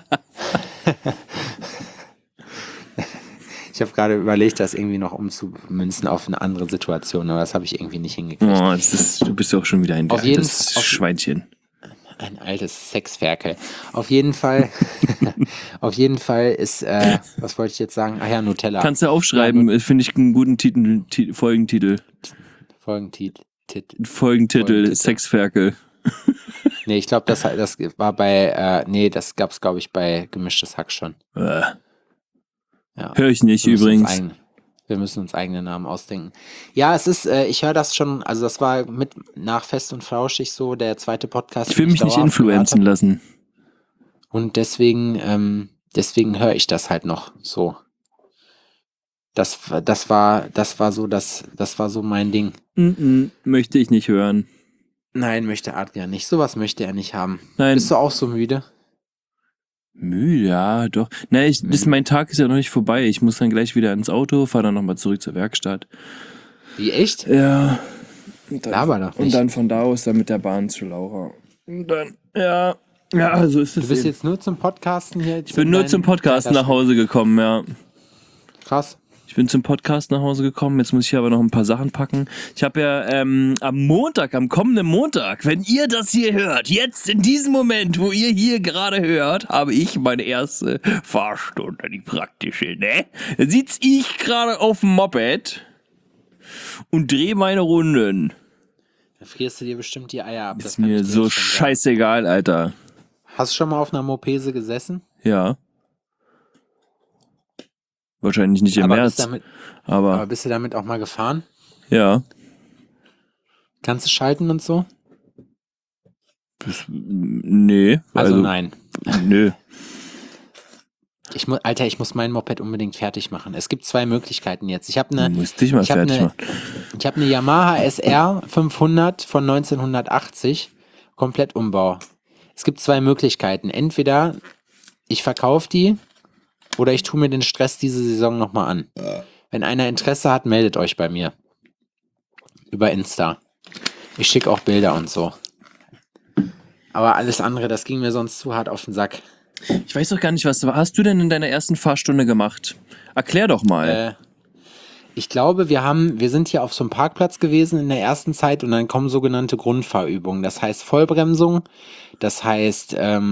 Ich habe gerade überlegt, das irgendwie noch umzumünzen auf eine andere Situation, aber das habe ich irgendwie nicht hingekriegt. Oh, du bist auch schon wieder ein Auf jeden altes Fall- Schweinchen. Ein altes Sexferkel. Auf jeden Fall ist, was wollte ich jetzt sagen? Ach ja, Nutella. Kannst du aufschreiben, finde ich einen guten Folgentitel. Folgentitel, Sexferkel. Nee, ich glaube, das war bei, das gab's, glaube ich, bei Gemischtes Hack schon. Ja. Hör ich nicht übrigens. Wir müssen uns eigene Namen ausdenken. Ja, es ist, ich höre das schon, also das war mit nach Fest und Flauschig so der zweite Podcast. Ich will mich nicht influenzen lassen. Und deswegen höre ich das halt noch so. Das war so mein Ding. Möchte ich nicht hören. Nein, möchte Adrian nicht. Sowas möchte er nicht haben. Nein. Bist du auch so müde? Müde, ja, doch. Nein, mein Tag ist ja noch nicht vorbei. Ich muss dann gleich wieder ins Auto, fahre dann nochmal zurück zur Werkstatt. Wie, echt? Ja. Laber doch nicht. Und dann von da aus dann mit der Bahn zu Laura. Und dann, ja, so ist es. Du bist jetzt nur zum Podcasten hier? Ich bin nur zum Podcasten nach Hause gekommen, ja. Krass. Ich bin zum Podcast nach Hause gekommen, jetzt muss ich aber noch ein paar Sachen packen. Ich habe ja am kommenden Montag, wenn ihr das hier hört, jetzt in diesem Moment, wo ihr hier gerade hört, habe ich meine erste Fahrstunde, die praktische, ne? Da sitze ich gerade auf dem Moped und drehe meine Runden. Da frierst du dir bestimmt die Eier ab. Ist mir so scheißegal, Alter. Hast du schon mal auf einer Mopese gesessen? Ja. Wahrscheinlich nicht im März. Aber bist du damit auch mal gefahren? Ja. Kannst du schalten und so? Nee. Also nein. Nö. Ich muss mein Moped unbedingt fertig machen. Es gibt zwei Möglichkeiten jetzt. Ich habe Du musst dich mal fertig machen. Ich habe eine Yamaha SR 500 von 1980, komplett Umbau. Es gibt zwei Möglichkeiten. Entweder ich verkaufe die oder ich tue mir den Stress diese Saison nochmal an. Wenn einer Interesse hat, meldet euch bei mir. Über Insta. Ich schicke auch Bilder und so. Aber alles andere, das ging mir sonst zu hart auf den Sack. Ich weiß doch gar nicht, was hast du denn in deiner ersten Fahrstunde gemacht? Erklär doch mal. Ich glaube, wir sind hier auf so einem Parkplatz gewesen in der ersten Zeit und dann kommen sogenannte Grundfahrübungen. Das heißt Vollbremsung, das heißt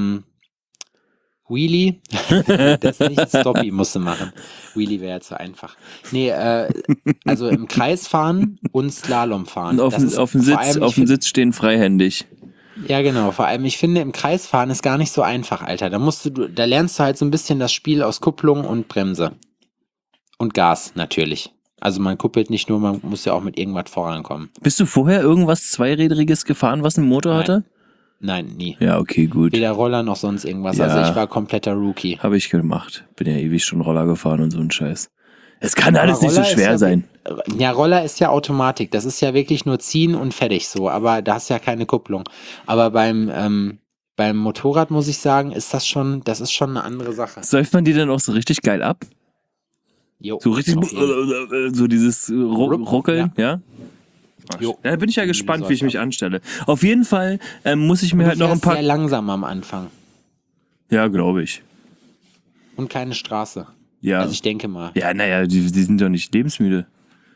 Wheelie, das nicht, Stoppie musst du machen. Wheelie wäre ja zu einfach. Nee, also im Kreis fahren und Slalom fahren. Und auf dem Sitz stehen freihändig. Ja, genau. Vor allem, ich finde, im Kreis fahren ist gar nicht so einfach, Alter. Da lernst du halt so ein bisschen das Spiel aus Kupplung und Bremse. Und Gas, natürlich. Also man kuppelt nicht nur, man muss ja auch mit irgendwas vorankommen. Bist du vorher irgendwas Zweirädriges gefahren, was einen Motor hatte? Nein, nie. Ja, okay, gut. Weder Roller noch sonst irgendwas. Ja. Also ich war kompletter Rookie. Habe ich gemacht. Bin ja ewig schon Roller gefahren und so ein Scheiß. Es kann alles nicht so schwer sein. Ja, Roller ist ja Automatik. Das ist ja wirklich nur ziehen und fertig so. Aber da hast ja keine Kupplung. Aber beim Motorrad muss ich sagen, das ist schon eine andere Sache. Säuft man die dann auch so richtig geil ab? Jo, so richtig, so dieses Ruckeln, ja? Jo. Da bin ich ja gespannt, wie ich mich anstelle. Auf jeden Fall muss ich mir halt noch ein paar... sehr langsam am Anfang. Ja, glaube ich. Und keine Straße. Ja. Also ich denke mal. Ja, naja, die sind doch nicht lebensmüde.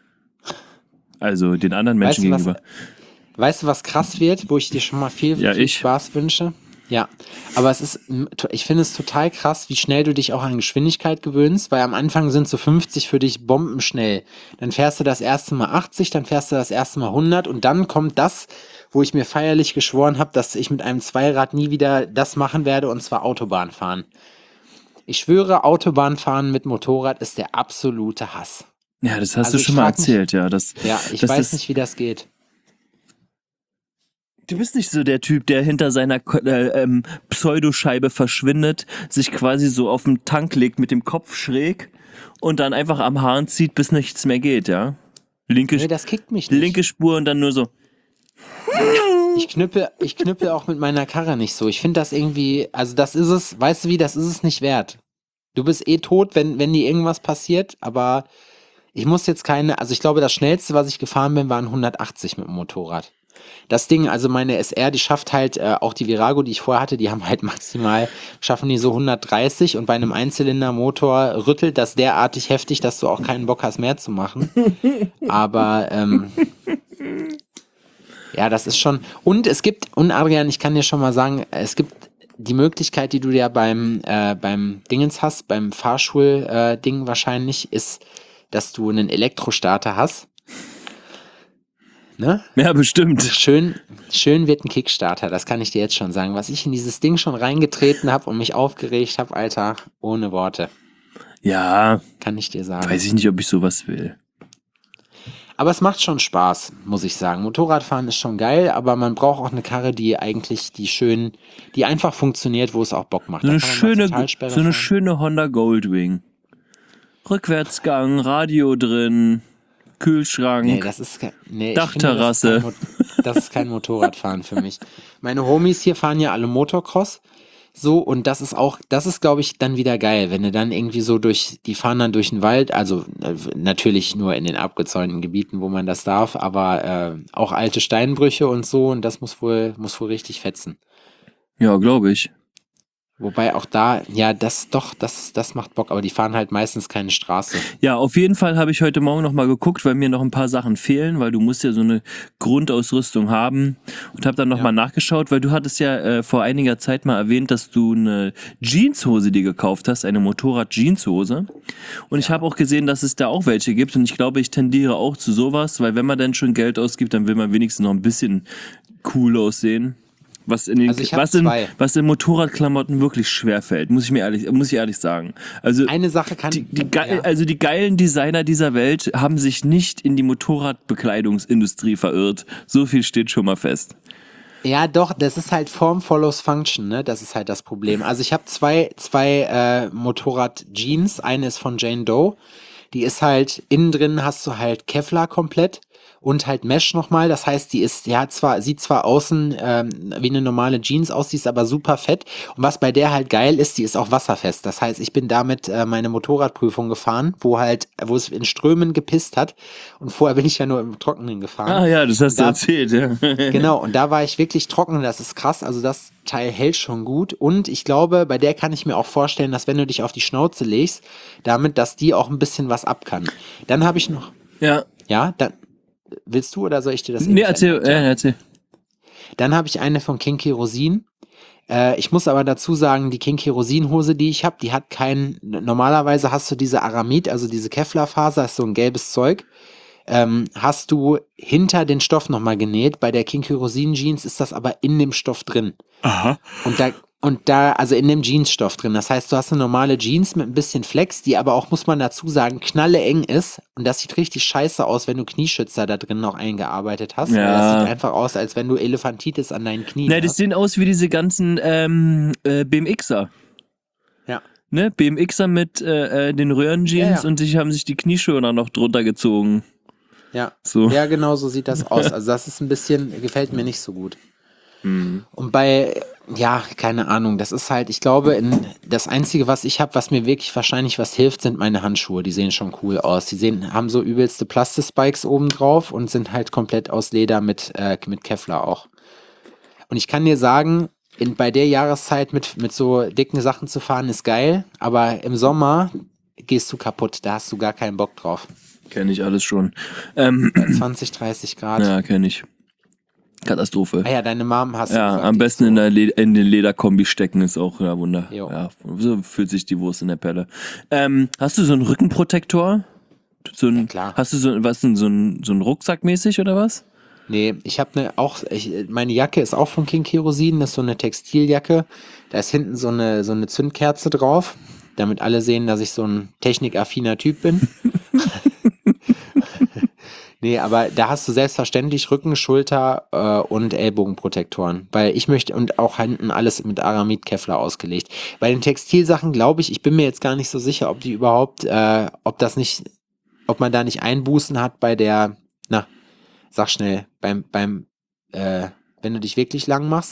Also den anderen Menschen gegenüber. Weißt du, was krass wird, wo ich dir schon mal viel Spaß wünsche? Ja, aber ich finde es total krass, wie schnell du dich auch an Geschwindigkeit gewöhnst, weil am Anfang sind so 50 für dich bombenschnell. Dann fährst du das erste Mal 80, dann fährst du das erste Mal 100 und dann kommt das, wo ich mir feierlich geschworen habe, dass ich mit einem Zweirad nie wieder das machen werde, und zwar Autobahn fahren. Ich schwöre, Autobahnfahren mit Motorrad ist der absolute Hass. Ja, das hast du schon mal erzählt, ja. Ich weiß nicht, wie das geht. Du bist nicht so der Typ, der hinter seiner Pseudoscheibe verschwindet, sich quasi so auf den Tank legt mit dem Kopf schräg und dann einfach am Hahn zieht, bis nichts mehr geht, ja? Nee, das kickt mich nicht. Linke Spur und dann nur so. Ich knüppel auch mit meiner Karre nicht so. Ich finde das irgendwie, also das ist es, weißt du wie, das ist es nicht wert. Du bist eh tot, wenn dir irgendwas passiert, aber ich muss jetzt also ich glaube, das Schnellste, was ich gefahren bin, waren 180 mit dem Motorrad. Das Ding, also meine SR, die schafft halt, auch die Virago, die ich vorher hatte, die haben halt schaffen die so 130 und bei einem Einzylindermotor rüttelt das derartig heftig, dass du auch keinen Bock hast mehr zu machen. Aber, Ja, das ist schon. Und es gibt, und Adrian, ich kann dir schon mal sagen, es gibt die Möglichkeit, die du ja beim Dingens hast, beim Fahrschul-Ding wahrscheinlich, ist, dass du einen Elektrostarter hast. Ne? Ja, bestimmt. Schön wird ein Kickstarter, das kann ich dir jetzt schon sagen. Was ich in dieses Ding schon reingetreten habe und mich aufgeregt habe, Alter, ohne Worte. Ja, Kann ich dir sagen. weiß ich nicht, ob ich sowas will. Aber es macht schon Spaß, muss ich sagen. Motorradfahren ist schon geil, aber man braucht auch eine Karre, die einfach funktioniert, wo es auch Bock macht. So Da eine, kann man mal schöne, Totalsperre so eine fahren. schöne Honda Goldwing. Rückwärtsgang, Radio drin, Kühlschrank. Nee, das ist Dachterrasse. Das ist kein Motorradfahren für mich. Meine Homies hier fahren ja alle Motocross. So, und das ist, glaube ich, dann wieder geil, wenn du dann irgendwie so die fahren dann durch den Wald, also natürlich nur in den abgezäunten Gebieten, wo man das darf, aber auch alte Steinbrüche und so, und das muss wohl richtig fetzen. Ja, glaube ich. Wobei auch da, ja, das macht Bock, aber die fahren halt meistens keine Straße. Ja, auf jeden Fall habe ich heute Morgen nochmal geguckt, weil mir noch ein paar Sachen fehlen, weil du musst ja so eine Grundausrüstung haben, und habe dann nochmal nachgeschaut, weil du hattest ja vor einiger Zeit mal erwähnt, dass du eine Jeanshose dir gekauft hast, eine Motorrad-Jeanshose, und ich habe auch gesehen, dass es da auch welche gibt, und ich glaube, ich tendiere auch zu sowas, weil wenn man dann schon Geld ausgibt, dann will man wenigstens noch ein bisschen cool aussehen. Was in Motorradklamotten wirklich schwer fällt, muss ich ehrlich sagen. Also eine Sache kann also die geilen Designer dieser Welt haben sich nicht in die Motorradbekleidungsindustrie verirrt. So viel steht schon mal fest. Ja, doch, das ist halt Form follows Function, ne? Das ist halt das Problem. Also ich habe zwei Motorrad-Jeans. Eine ist von Jane Doe. Die ist halt, innen drin hast du halt Kevlar komplett und halt Mesh nochmal. Das heißt, die ist, sieht zwar außen wie eine normale Jeans aus, die ist aber super fett. Und was bei der halt geil ist, die ist auch wasserfest. Das heißt, ich bin damit meine Motorradprüfung gefahren, wo es in Strömen gepisst hat. Und vorher bin ich ja nur im Trockenen gefahren. Ah ja, das hast du erzählt, ja. Genau, und da war ich wirklich trocken. Das ist krass. Also das Teil hält schon gut. Und ich glaube, bei der kann ich mir auch vorstellen, dass wenn du dich auf die Schnauze legst, dass die auch ein bisschen was ab kann. Dann habe ich noch... Ja. Ja, dann... Willst du oder soll ich dir das Nee, erzähl. Dann habe ich eine von Kinky Rosin. Ich muss aber dazu sagen, die Kinky Rosin Hose, die ich habe, die hat normalerweise hast du diese Aramid, also diese Kevlarfaser, ist so ein gelbes Zeug, hast du hinter den Stoff nochmal genäht. Bei der Kinky Rosin Jeans ist das aber in dem Stoff drin. Aha. Und da, also in dem Jeansstoff drin. Das heißt, du hast eine normale Jeans mit ein bisschen Flex, die aber auch, muss man dazu sagen, knalleeng ist. Und das sieht richtig scheiße aus, wenn du Knieschützer da drin noch eingearbeitet hast. Ja. Weil das sieht einfach aus, als wenn du Elefantitis an deinen Knien Das hast. sehen aus wie diese ganzen BMXer. Ja. Ne? BMXer mit den Röhrenjeans, Ja. und haben sich die Knieschoner noch drunter gezogen. Ja. So. Ja, genau so sieht das aus. Also das ist ein bisschen, gefällt mir nicht so gut. Und keine Ahnung, das ist halt, ich glaube, das Einzige, was ich habe, was mir wirklich wahrscheinlich was hilft, sind meine Handschuhe. Die sehen schon cool aus. Haben so übelste Plastik-Spikes oben drauf und sind halt komplett aus Leder mit Kevlar auch. Und ich kann dir sagen, bei der Jahreszeit mit so dicken Sachen zu fahren ist geil, aber im Sommer gehst du kaputt, da hast du gar keinen Bock drauf. Kenn ich alles schon. 20, 30 Grad. Ja, kenn ich. Katastrophe. Ah ja, deine Mom hast du Ja, gesagt, am die besten ist in den Lederkombi stecken ist auch ein Wunder. Jo. Ja, so fühlt sich die Wurst in der Pelle. Hast du so einen Rückenprotektor? Ja, klar. Hast du so ein Rucksack mäßig oder was? Nee, ich habe meine Jacke ist auch von Kinky Rosin, das ist so eine Textiljacke. Da ist hinten so eine Zündkerze drauf, damit alle sehen, dass ich so ein technikaffiner Typ bin. Nee, aber da hast du selbstverständlich Rücken, Schulter und Ellbogenprotektoren. Weil ich möchte, und auch hinten alles mit Aramid Kevlar ausgelegt. Bei den Textilsachen glaube ich bin mir jetzt gar nicht so sicher, ob die überhaupt, ob man da nicht Einbußen hat bei der, sag schnell, wenn du dich wirklich lang machst.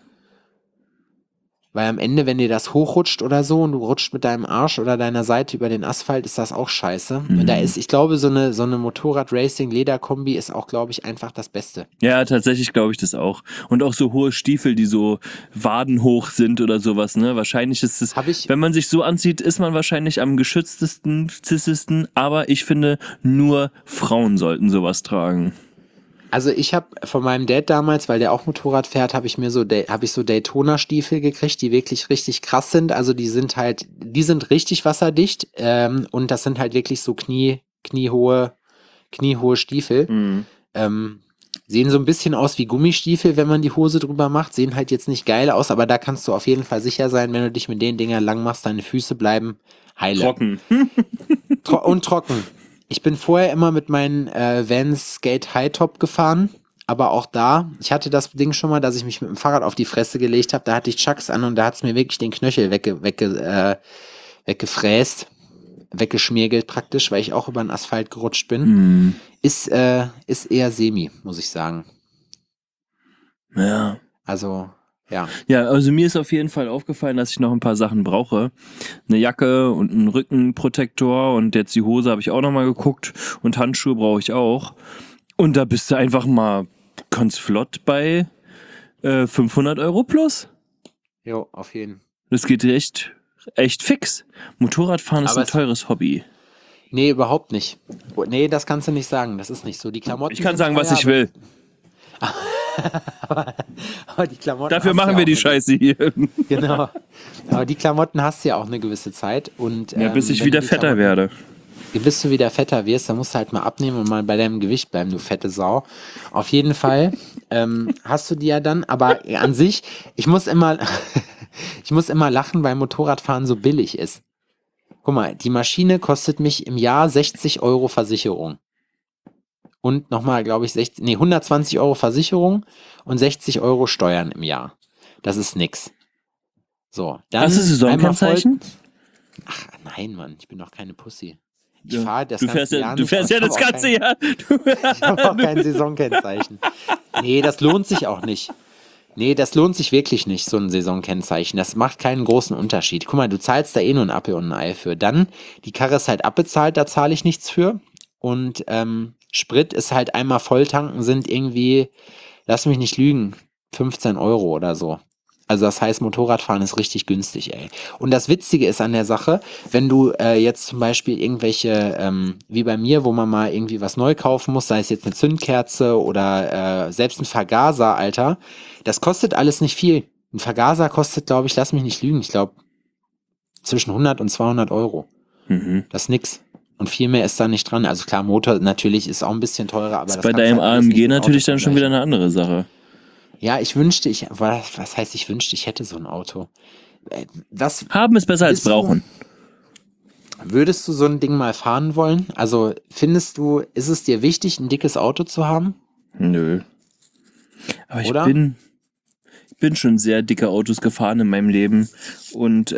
Weil am Ende, wenn dir das hochrutscht oder so und du rutscht mit deinem Arsch oder deiner Seite über den Asphalt, ist das auch scheiße. Und da ist, ich glaube, so eine Motorrad-Racing-Leder-Kombi ist auch, glaube ich, einfach das Beste. Ja, tatsächlich glaube ich das auch. Und auch so hohe Stiefel, die so wadenhoch sind oder sowas, ne? Wahrscheinlich ist es, wenn man sich so anzieht, ist man wahrscheinlich am geschütztesten, zissesten, aber ich finde, nur Frauen sollten sowas tragen. Also ich habe von meinem Dad damals, weil der auch Motorrad fährt, habe ich so Daytona-Stiefel gekriegt, die wirklich richtig krass sind. Also die sind richtig wasserdicht und das sind halt wirklich so kniehohe Stiefel. Mhm. Sehen so ein bisschen aus wie Gummistiefel, wenn man die Hose drüber macht. Sehen halt jetzt nicht geil aus, aber da kannst du auf jeden Fall sicher sein, wenn du dich mit den Dingern lang machst, deine Füße bleiben heile. Trocken. Und trocken. Ich bin vorher immer mit meinen Vans Skate High Top gefahren, aber auch da, ich hatte das Ding schon mal, dass ich mich mit dem Fahrrad auf die Fresse gelegt habe, da hatte ich Chucks an und da hat's mir wirklich den Knöchel weggefräst, weggeschmiergelt praktisch, weil ich auch über den Asphalt gerutscht bin. Mhm. Ist eher semi, muss ich sagen. Ja. Also, ja. Ja, also mir ist auf jeden Fall aufgefallen, dass ich noch ein paar Sachen brauche. Eine Jacke und einen Rückenprotektor und jetzt die Hose habe ich auch nochmal geguckt und Handschuhe brauche ich auch. Und da bist du einfach mal ganz flott bei 500 Euro plus. Jo, auf jeden Fall. Das geht echt fix. Motorradfahren ist Aber ein teures Hobby. Nee, überhaupt nicht. Nee, das kannst du nicht sagen. Das ist nicht so. Die Klamotten. Ich kann sind sagen, was teuer, ich will. aber die Klamotten Dafür hast du machen ja wir auch die eine- Scheiße hier. Genau. Aber die Klamotten hast du ja auch eine gewisse Zeit. Und, Ja, bis ich wenn wieder du die fetter Klamotten- werde. Bis du wieder fetter wirst, dann musst du halt mal abnehmen und mal bei deinem Gewicht bleiben, du fette Sau. Auf jeden Fall hast du die ja dann, aber an sich, ich muss immer lachen, weil Motorradfahren so billig ist. Guck mal, die Maschine kostet mich im Jahr 60 Euro Versicherung. Und nochmal, glaube ich, 120 Euro Versicherung und 60 Euro Steuern im Jahr. Das ist nix. So, dann Hast du Saisonkennzeichen? Ach, nein, Mann, ich bin doch keine Pussy. Ich Ja. fahre das Du ganze fährst ja, Jahr du nicht, fährst aber ja ich das hab auch ganze kein- Jahr. Ich habe auch kein Saisonkennzeichen. Nee, das lohnt sich auch nicht. Nee, das lohnt sich wirklich nicht, so ein Saisonkennzeichen. Das macht keinen großen Unterschied. Guck mal, du zahlst da eh nur ein Apfel und ein Ei für. Dann, die Karre ist halt abbezahlt, da zahle ich nichts für. Und Sprit ist halt einmal volltanken, sind irgendwie, lass mich nicht lügen, 15 Euro oder so. Also das heißt, Motorradfahren ist richtig günstig, ey. Und das Witzige ist an der Sache, wenn du jetzt zum Beispiel irgendwelche, wie bei mir, wo man mal irgendwie was neu kaufen muss, sei es jetzt eine Zündkerze oder selbst ein Vergaser, Alter, das kostet alles nicht viel. Ein Vergaser kostet, glaube ich, lass mich nicht lügen, ich glaube zwischen 100 und 200 Euro. Mhm. Das ist nix. Und viel mehr ist da nicht dran. Also klar, Motor natürlich ist auch ein bisschen teurer, aber Das ist das bei kannst du deinem halt alles nicht AMG mit natürlich Auto dann schon wieder vergleichen. eine andere Sache. Ja, ich wünschte, was heißt ich wünschte, ich hätte so ein Auto. Was Haben ist besser als Bist du- brauchen. würdest du so ein Ding mal fahren wollen? Also findest du, ist es dir wichtig, ein dickes Auto zu haben? Nö. Aber ich Oder? bin schon sehr dicke Autos gefahren in meinem Leben und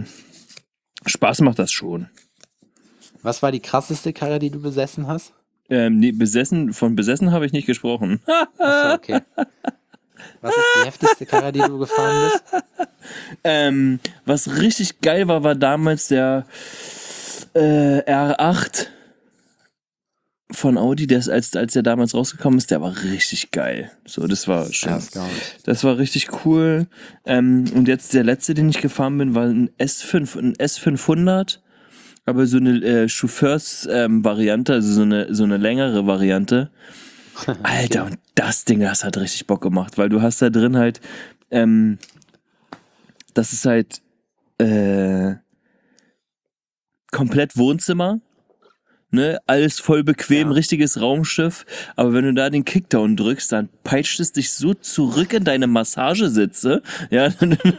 Spaß macht das schon. Was war die krasseste Karre, die du besessen hast? Nee, von besessen habe ich nicht gesprochen. Achso, okay. Was ist die heftigste Karre, die du gefahren bist? Was richtig geil war damals der R8 von Audi, als der damals rausgekommen ist, der war richtig geil. So, das war schon. Das glaube ich. Das war richtig cool. Und jetzt der letzte, den ich gefahren bin, war ein S500, aber so eine Chauffeurs-Variante, also so eine längere Variante. Alter, und das Ding, das hat richtig Bock gemacht, weil du hast da drin halt, das ist halt komplett Wohnzimmer. Ne, alles voll bequem, Ja. richtiges Raumschiff. Aber wenn du da den Kickdown drückst, dann peitscht es dich so zurück in deine Massagesitze. Ja,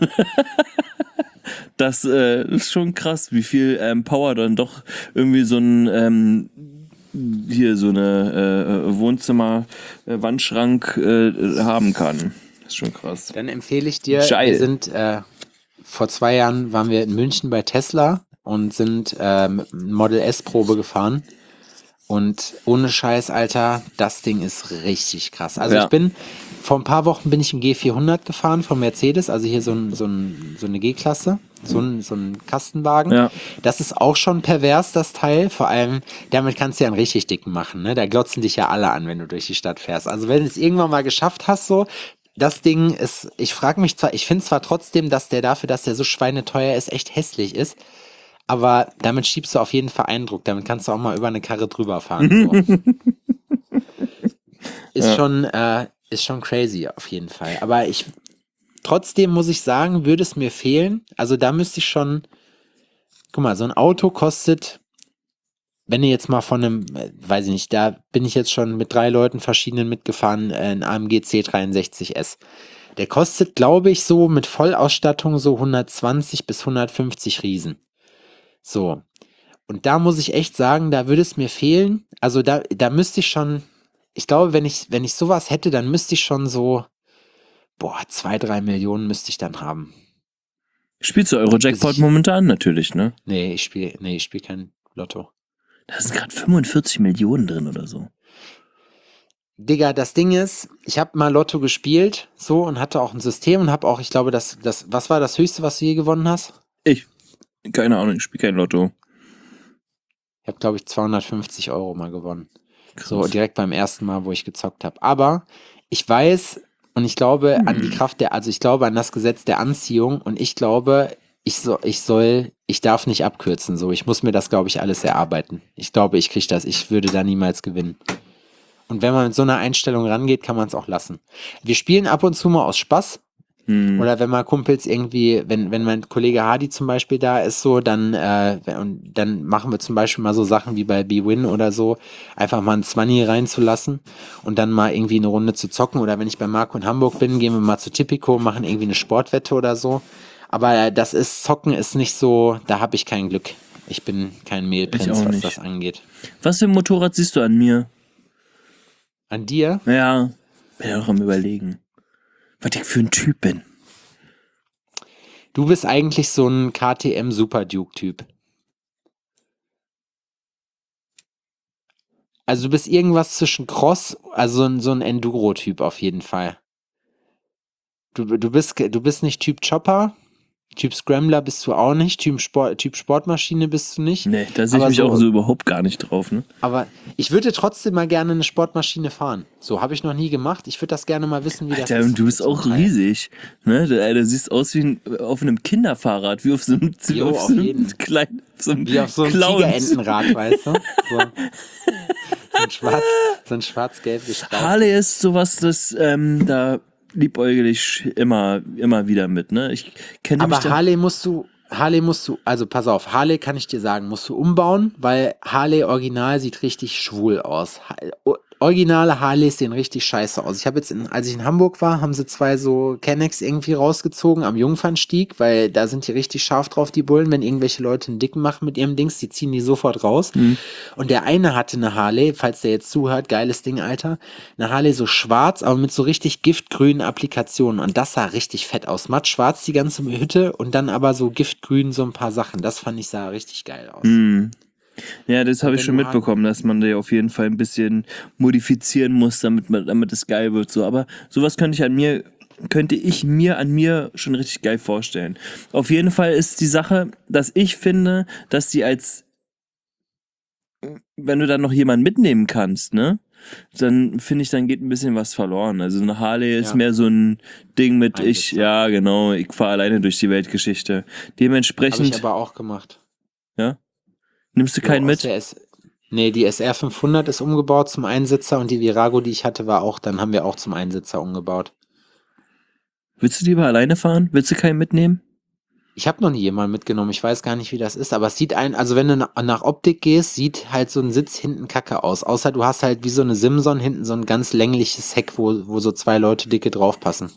das ist schon krass, wie viel Power dann doch irgendwie so ein hier so eine Wohnzimmer-Wandschrank haben kann. Das ist schon krass. Dann empfehle ich dir, Geil. wir sind vor 2 Jahren waren wir in München bei Tesla und sind Model S Probe gefahren. Und ohne Scheiß, Alter, das Ding ist richtig krass. Also Ja. vor ein paar Wochen bin ich im G400 gefahren von Mercedes, also hier so eine G-Klasse, so ein Kastenwagen. Ja. Das ist auch schon pervers, das Teil. Vor allem, damit kannst du ja einen richtig dicken machen, ne? Da glotzen dich ja alle an, wenn du durch die Stadt fährst. Also wenn du es irgendwann mal geschafft hast, so, das Ding ist, ich finde zwar trotzdem, dass der dafür, dass der so schweineteuer ist, echt hässlich ist. Aber damit schiebst du auf jeden Fall Eindruck. Damit kannst du auch mal über eine Karre drüber fahren. So. ist schon crazy auf jeden Fall. Aber trotzdem muss ich sagen, würde es mir fehlen. Also da müsste ich schon, guck mal, so ein Auto kostet, wenn ihr jetzt mal von einem, weiß ich nicht, da bin ich jetzt schon mit 3 Leuten verschiedenen mitgefahren, ein AMG C63S. Der kostet, glaube ich, so mit Vollausstattung so 120 bis 150 Riesen. So. Und da muss ich echt sagen, da würde es mir fehlen. Also da müsste ich schon, ich glaube, wenn ich sowas hätte, dann müsste ich schon so, 2-3 Millionen müsste ich dann haben. Spielst du Eurojackpot momentan? Natürlich, ne? Nee, ich spiele kein Lotto. Da sind gerade 45 Millionen drin oder so. Digga, das Ding ist, ich habe mal Lotto gespielt, so, und hatte auch ein System und habe auch, ich glaube, was war das Höchste, was du je gewonnen hast? Keine Ahnung, ich spiele kein Lotto. Ich habe, glaube ich, 250 € mal gewonnen. Krass. So, direkt beim ersten Mal, wo ich gezockt habe. Aber ich weiß und ich glaube an die Kraft ich glaube an das Gesetz der Anziehung und ich glaube, ich darf nicht abkürzen, so. Ich muss mir das, glaube ich, alles erarbeiten. Ich glaube, ich kriege das. Ich würde da niemals gewinnen. Und wenn man mit so einer Einstellung rangeht, kann man es auch lassen. Wir spielen ab und zu mal aus Spaß. Oder wenn mal Kumpels irgendwie, wenn mein Kollege Hardy zum Beispiel da ist, so, dann machen wir zum Beispiel mal so Sachen wie bei B-Win oder so, einfach mal ein 20 reinzulassen und dann mal irgendwie eine Runde zu zocken. Oder wenn ich bei Marco in Hamburg bin, gehen wir mal zu Tipico, machen irgendwie eine Sportwette oder so. Aber Zocken ist nicht so, da habe ich kein Glück. Ich bin kein Mehlprinz, was das angeht. Was für ein Motorrad siehst du an mir? An dir? Ja, bin ja auch am Überlegen, was ich für ein Typ bin. Du bist eigentlich so ein KTM Super Duke-Typ. Also du bist irgendwas zwischen Cross, also so ein Enduro-Typ auf jeden Fall. Du bist nicht Typ Chopper, Typ Scrambler bist du auch nicht, Typ Sportmaschine bist du nicht. Nee, da sehe ich mich auch so überhaupt gar nicht drauf, ne? Aber ich würde trotzdem mal gerne eine Sportmaschine fahren. So, habe ich noch nie gemacht. Ich würde das gerne mal wissen, wie das ist. Du bist auch riesig, ne? Du siehst aus wie auf einem Kinderfahrrad, wie auf so einem kleinen, wie auf so einem Tigerentenrad, weißt du? So ein schwarz-gelb gestreift. Harley ist sowas, das da liebäugel ich immer wieder mit, ne? Ich kenne mich aber Harley musst du, also pass auf, Harley kann ich dir sagen, musst du umbauen, weil Harley Original sieht richtig schwul aus. Originale Harleys sehen richtig scheiße aus. Ich habe jetzt, als ich in Hamburg war, haben sie 2 so Kennex irgendwie rausgezogen am Jungfernstieg, weil da sind die richtig scharf drauf, die Bullen, wenn irgendwelche Leute einen Dicken machen mit ihrem Dings, die ziehen die sofort raus. Und der eine hatte eine Harley, falls der jetzt zuhört, geiles Ding, Alter, eine Harley so schwarz, aber mit so richtig giftgrünen Applikationen und das sah richtig fett aus. Matt schwarz die ganze Hütte und dann aber so giftgrün so ein paar Sachen. Das fand ich sah richtig geil aus. Ja, das habe ich schon mitbekommen, dass man da auf jeden Fall ein bisschen modifizieren muss, damit es geil wird. So, aber sowas könnte ich mir an mir schon richtig geil vorstellen. Auf jeden Fall ist die Sache, dass ich finde, dass die wenn du dann noch jemanden mitnehmen kannst, ne? Dann finde ich, dann geht ein bisschen was verloren. Also eine Harley ist mehr so ein Ding mit ich fahre alleine durch die Weltgeschichte. Dementsprechend. Habe ich aber auch gemacht. Ja? Nimmst du keinen mit? Nee, die SR 500 ist umgebaut zum Einsitzer und die Virago, die ich hatte, dann haben wir auch zum Einsitzer umgebaut. Willst du lieber alleine fahren? Willst du keinen mitnehmen? Ich habe noch nie jemanden mitgenommen, ich weiß gar nicht, wie das ist, aber es sieht also wenn du nach Optik gehst, sieht halt so ein Sitz hinten kacke aus, außer du hast halt wie so eine Simson hinten so ein ganz längliches Heck, wo so 2 Leute dicke draufpassen.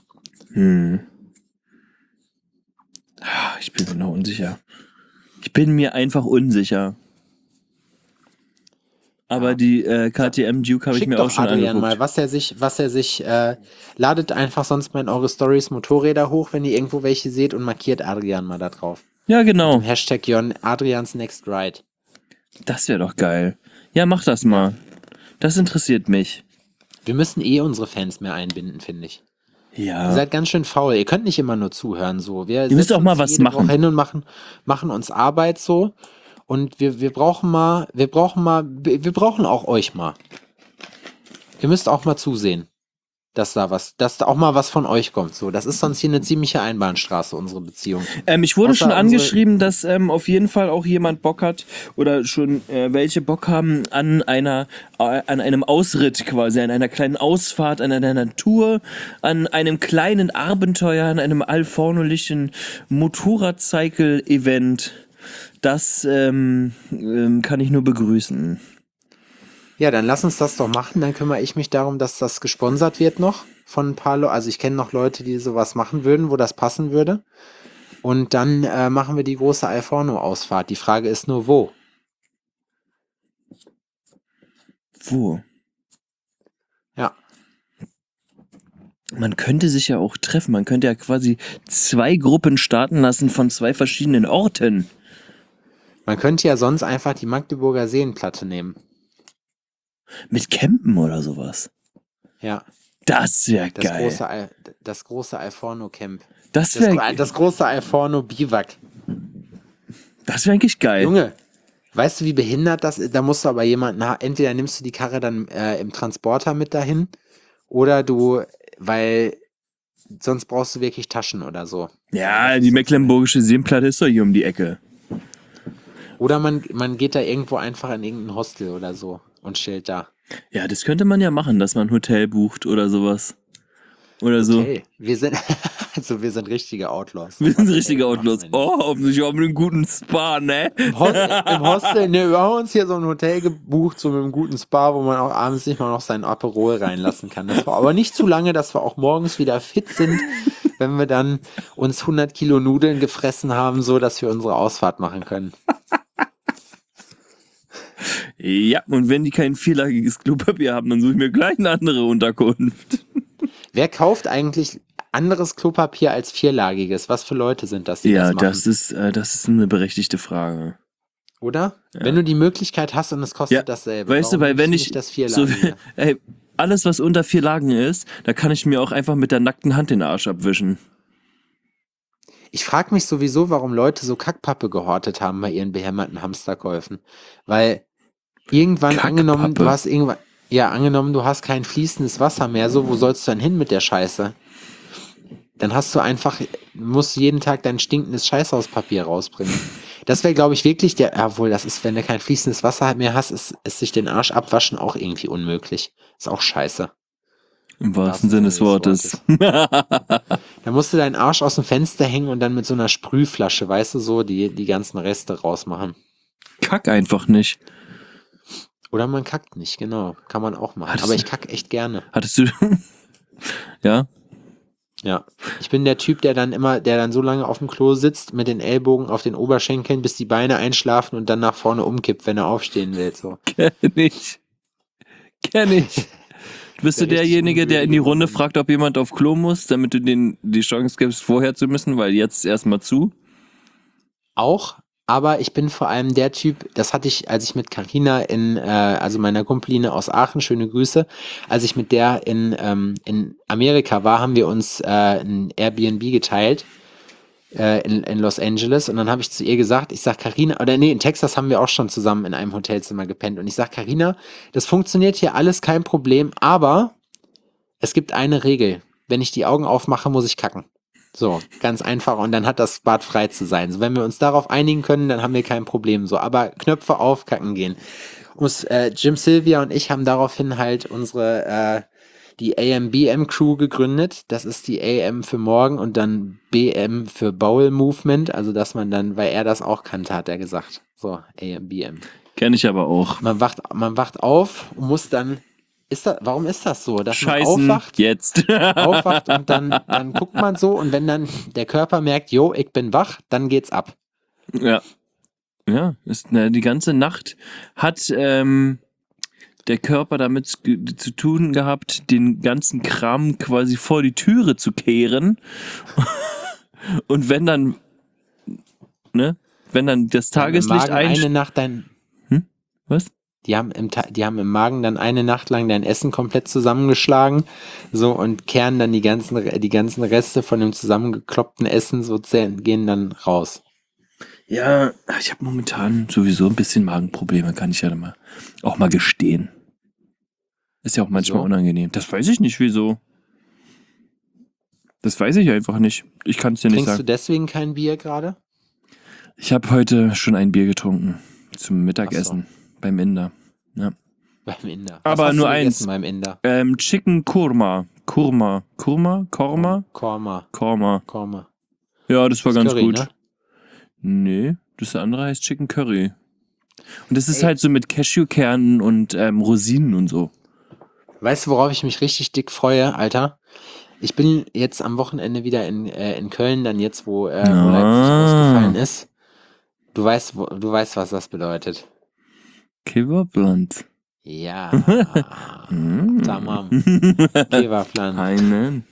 Ich bin mir noch unsicher. Ich bin mir einfach unsicher. Aber die KTM Duke habe ich mir auch schon Adrian angeguckt. mal, ladet einfach sonst mal in eure Stories Motorräder hoch, wenn ihr irgendwo welche seht und markiert Adrian mal da drauf. Ja, genau. Mit dem Hashtag Adrians Next Ride. Das wäre doch geil. Ja, mach das mal. Das interessiert mich. Wir müssen unsere Fans mehr einbinden, finde ich. Ja. Ihr seid ganz schön faul. Ihr könnt nicht immer nur zuhören, so. Wir müsst auch mal was jede machen. Woche hin und machen uns Arbeit so. Und wir brauchen auch euch mal. Ihr müsst auch mal zusehen. dass da auch mal was von euch kommt. So, das ist sonst hier eine ziemliche Einbahnstraße, unsere Beziehung. Ich wurde Außer schon unsere- angeschrieben, dass auf jeden Fall auch jemand Bock hat oder schon welche Bock haben an einem Ausritt quasi, an einer kleinen Ausfahrt, an einer Tour, an einem kleinen Abenteuer, an einem alfornolichen Motorradcycle-Event. Das kann ich nur begrüßen. Ja, dann lass uns das doch machen. Dann kümmere ich mich darum, dass das gesponsert wird noch von ein paar Leuten. Also ich kenne noch Leute, die sowas machen würden, wo das passen würde. Und dann machen wir die große Alforno-Ausfahrt. Die Frage ist nur, wo? Wo? Ja. Man könnte sich ja auch treffen. Man könnte ja quasi 2 Gruppen starten lassen von 2 verschiedenen Orten. Man könnte ja sonst einfach die Magdeburger Seenplatte nehmen. Mit Campen oder sowas. Ja. Das wäre geil. Das große Alforno-Camp. Das wäre Das große Alforno-Biwak. eigentlich geil. Junge, weißt du, wie behindert das ist? Da musst du aber entweder nimmst du die Karre dann im Transporter mit dahin oder weil sonst brauchst du wirklich Taschen oder so. Ja, die Mecklenburgische Seenplatte ist doch hier um die Ecke. Oder man geht da irgendwo einfach in irgendein Hostel oder so und chillt da. Ja, das könnte man ja machen, dass man ein Hotel bucht oder sowas. Oder so. Okay, wir sind richtige Outlaws. Wir sind richtige Outlaws. Oh, hoffentlich auch mit einem guten Spa, ne? Im Hostel, ne, wir haben uns hier so ein Hotel gebucht, so mit einem guten Spa, wo man auch abends nicht mal noch sein Aperol reinlassen kann. Das war aber nicht zu lange, dass wir auch morgens wieder fit sind, wenn wir dann uns 100 Kilo Nudeln gefressen haben, so dass wir unsere Ausfahrt machen können. Ja, und wenn die kein 4-lagiges Klopapier haben, dann suche ich mir gleich eine andere Unterkunft. Wer kauft eigentlich anderes Klopapier als 4-lagiges? Was für Leute sind das, die das machen? Ja, das ist eine berechtigte Frage. Oder? Ja. Wenn du die Möglichkeit hast und es kostet dasselbe. Weißt du, weil wenn ich das so, 4-lagige? alles, was unter 4 Lagen ist, da kann ich mir auch einfach mit der nackten Hand den Arsch abwischen. Ich frage mich sowieso, warum Leute so Kackpappe gehortet haben bei ihren behämmerten Hamsterkäufen. Weil irgendwann angenommen, du hast kein fließendes Wasser mehr, so, wo sollst du dann hin mit der Scheiße? Dann musst du jeden Tag dein stinkendes Scheißhauspapier rausbringen. Das wäre, glaube ich, wirklich wenn du kein fließendes Wasser mehr hast, ist sich den Arsch abwaschen auch irgendwie unmöglich. Ist auch scheiße. Im wahrsten Sinne des Wortes. Da musst du deinen Arsch aus dem Fenster hängen und dann mit so einer Sprühflasche, weißt du, so die ganzen Reste rausmachen. Kack einfach nicht. Oder man kackt nicht, genau. Kann man auch machen. Aber ich kacke echt gerne. Hattest du... Ja? Ja. Ich bin der Typ, der dann so lange auf dem Klo sitzt, mit den Ellbogen auf den Oberschenkeln, bis die Beine einschlafen und dann nach vorne umkippt, wenn er aufstehen will. So. Kenn ich. Bist du derjenige, der in die Runde fragt, ob jemand auf Klo muss, damit du denen die Chance gibst, vorher zu müssen, weil jetzt erstmal zu? Auch, aber ich bin vor allem der Typ, das hatte ich, als ich mit Carina also meiner Kumpeline aus Aachen, schöne Grüße, als ich mit der in Amerika war, haben wir uns ein Airbnb geteilt in Los Angeles und dann habe ich zu ihr gesagt, in Texas haben wir auch schon zusammen in einem Hotelzimmer gepennt und ich sag, Carina, das funktioniert hier alles kein Problem, aber es gibt eine Regel, wenn ich die Augen aufmache, muss ich kacken. So, ganz einfach und dann hat das Bad frei zu sein. So, wenn wir uns darauf einigen können, dann haben wir kein Problem. So, aber Knöpfe auf, kacken gehen. Jim Sylvia und ich haben daraufhin halt die AMBM Crew gegründet. Das ist die AM für morgen und dann BM für Bowel Movement. Also, dass man dann, weil er das auch kannte, hat er gesagt. So, AMBM. Kenn ich aber auch. Man wacht auf und muss dann. Warum ist das so? Dass Scheißen, man aufwacht, jetzt. aufwacht und dann guckt man so und wenn dann der Körper merkt, jo, ich bin wach, dann geht's ab. Ja. Ja, die ganze Nacht hat der Körper damit zu tun gehabt, den ganzen Kram quasi vor die Türe zu kehren. Und wenn dann das Tageslicht Was? Die haben im Magen dann eine Nacht lang dein Essen komplett zusammengeschlagen, so, und kehren dann die ganzen Reste von dem zusammengekloppten Essen gehen dann raus. Ja, ich habe momentan sowieso ein bisschen Magenprobleme, kann ich ja auch mal gestehen. Ist ja auch manchmal unangenehm. Das weiß ich nicht, wieso. Das weiß ich einfach nicht. Ich kann es dir nicht Trinkst du sagen. deswegen kein Bier gerade? Ich habe heute schon ein Bier getrunken. Zum Mittagessen. Beim Inder. Ja. Beim Inder. Aber Was hast nur du gegessen eins. beim Inder? Chicken Kurma. Kurma. Korma. Korma. Ja, das war Das ganz Curry, gut. ne? Nee, das andere heißt Chicken Curry. Und das ist Ey. halt so mit Cashewkernen und Rosinen und so. Weißt du, worauf ich mich richtig dick freue, Alter? Ich bin jetzt am Wochenende wieder in Köln, dann jetzt, wo Leipzig ausgefallen ist. Du weißt, was das bedeutet. Kebabland. Ja. Tamam. Kebabland. Einen.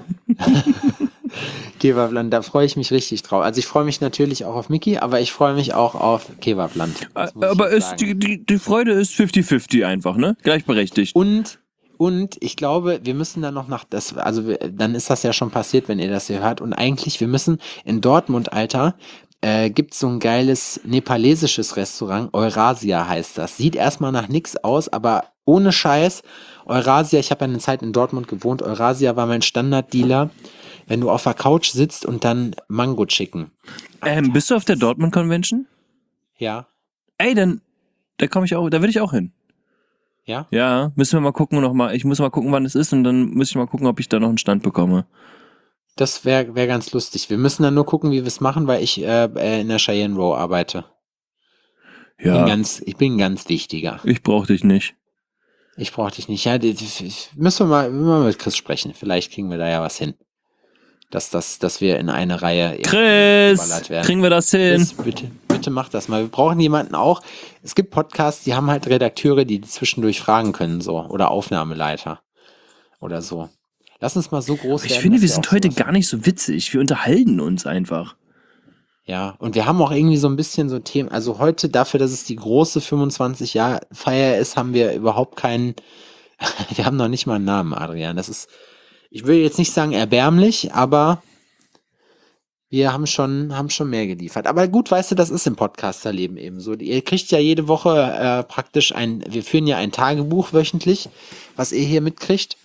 Kebabland, da freue ich mich richtig drauf. Also ich freue mich natürlich auch auf Mickey, aber ich freue mich auch auf Kebabland. Das muss ich Aber jetzt sagen. die Freude ist 50-50 einfach, ne? Gleichberechtigt. Und ich glaube, wir müssen dann noch dann ist das ja schon passiert, wenn ihr das hier hört. Und eigentlich, wir müssen in Dortmund, Alter, gibt's so ein geiles nepalesisches Restaurant, Eurasia heißt das. Sieht erstmal nach nix aus, aber ohne Scheiß, Eurasia, ich habe ja eine Zeit in Dortmund gewohnt, Eurasia war mein Standarddealer, wenn du auf der Couch sitzt und dann Mango Chicken. Bist du auf der Dortmund Convention? Ja, Ey, da will ich auch hin. ja? Ja, müssen wir mal gucken ich muss mal gucken, wann es ist und dann muss ich mal gucken, ob ich da noch einen Stand bekomme. Das wär ganz lustig. Wir müssen dann nur gucken, wie wir es machen, weil ich in der Cheyenne Row arbeite. Ja, Ich bin ein ganz wichtiger. ich brauch dich nicht. Ich brauche dich nicht. Ja, müssen wir mal mit Chris sprechen. Vielleicht kriegen wir da ja was hin. Dass wir in eine Reihe Chris, geballert werden. kriegen wir das hin? Chris, bitte mach das mal. Wir brauchen jemanden auch. Es gibt Podcasts, die haben halt Redakteure, die zwischendurch fragen können, so. Oder Aufnahmeleiter. Oder so. Lass uns mal so groß werden. Ich finde, dass wir sind auch heute sowas gar nicht so witzig. Wir unterhalten uns einfach. Ja, und wir haben auch irgendwie so ein bisschen so Themen. Also heute dafür, dass es die große 25-Jahr-Feier ist, haben wir überhaupt keinen. Wir haben noch nicht mal einen Namen, Adrian. Das ist, ich will jetzt nicht sagen erbärmlich, aber wir haben schon mehr geliefert. Aber gut, weißt du, das ist im Podcasterleben eben so. Ihr kriegt ja jede Woche praktisch wir führen ja ein Tagebuch wöchentlich, was ihr hier mitkriegt.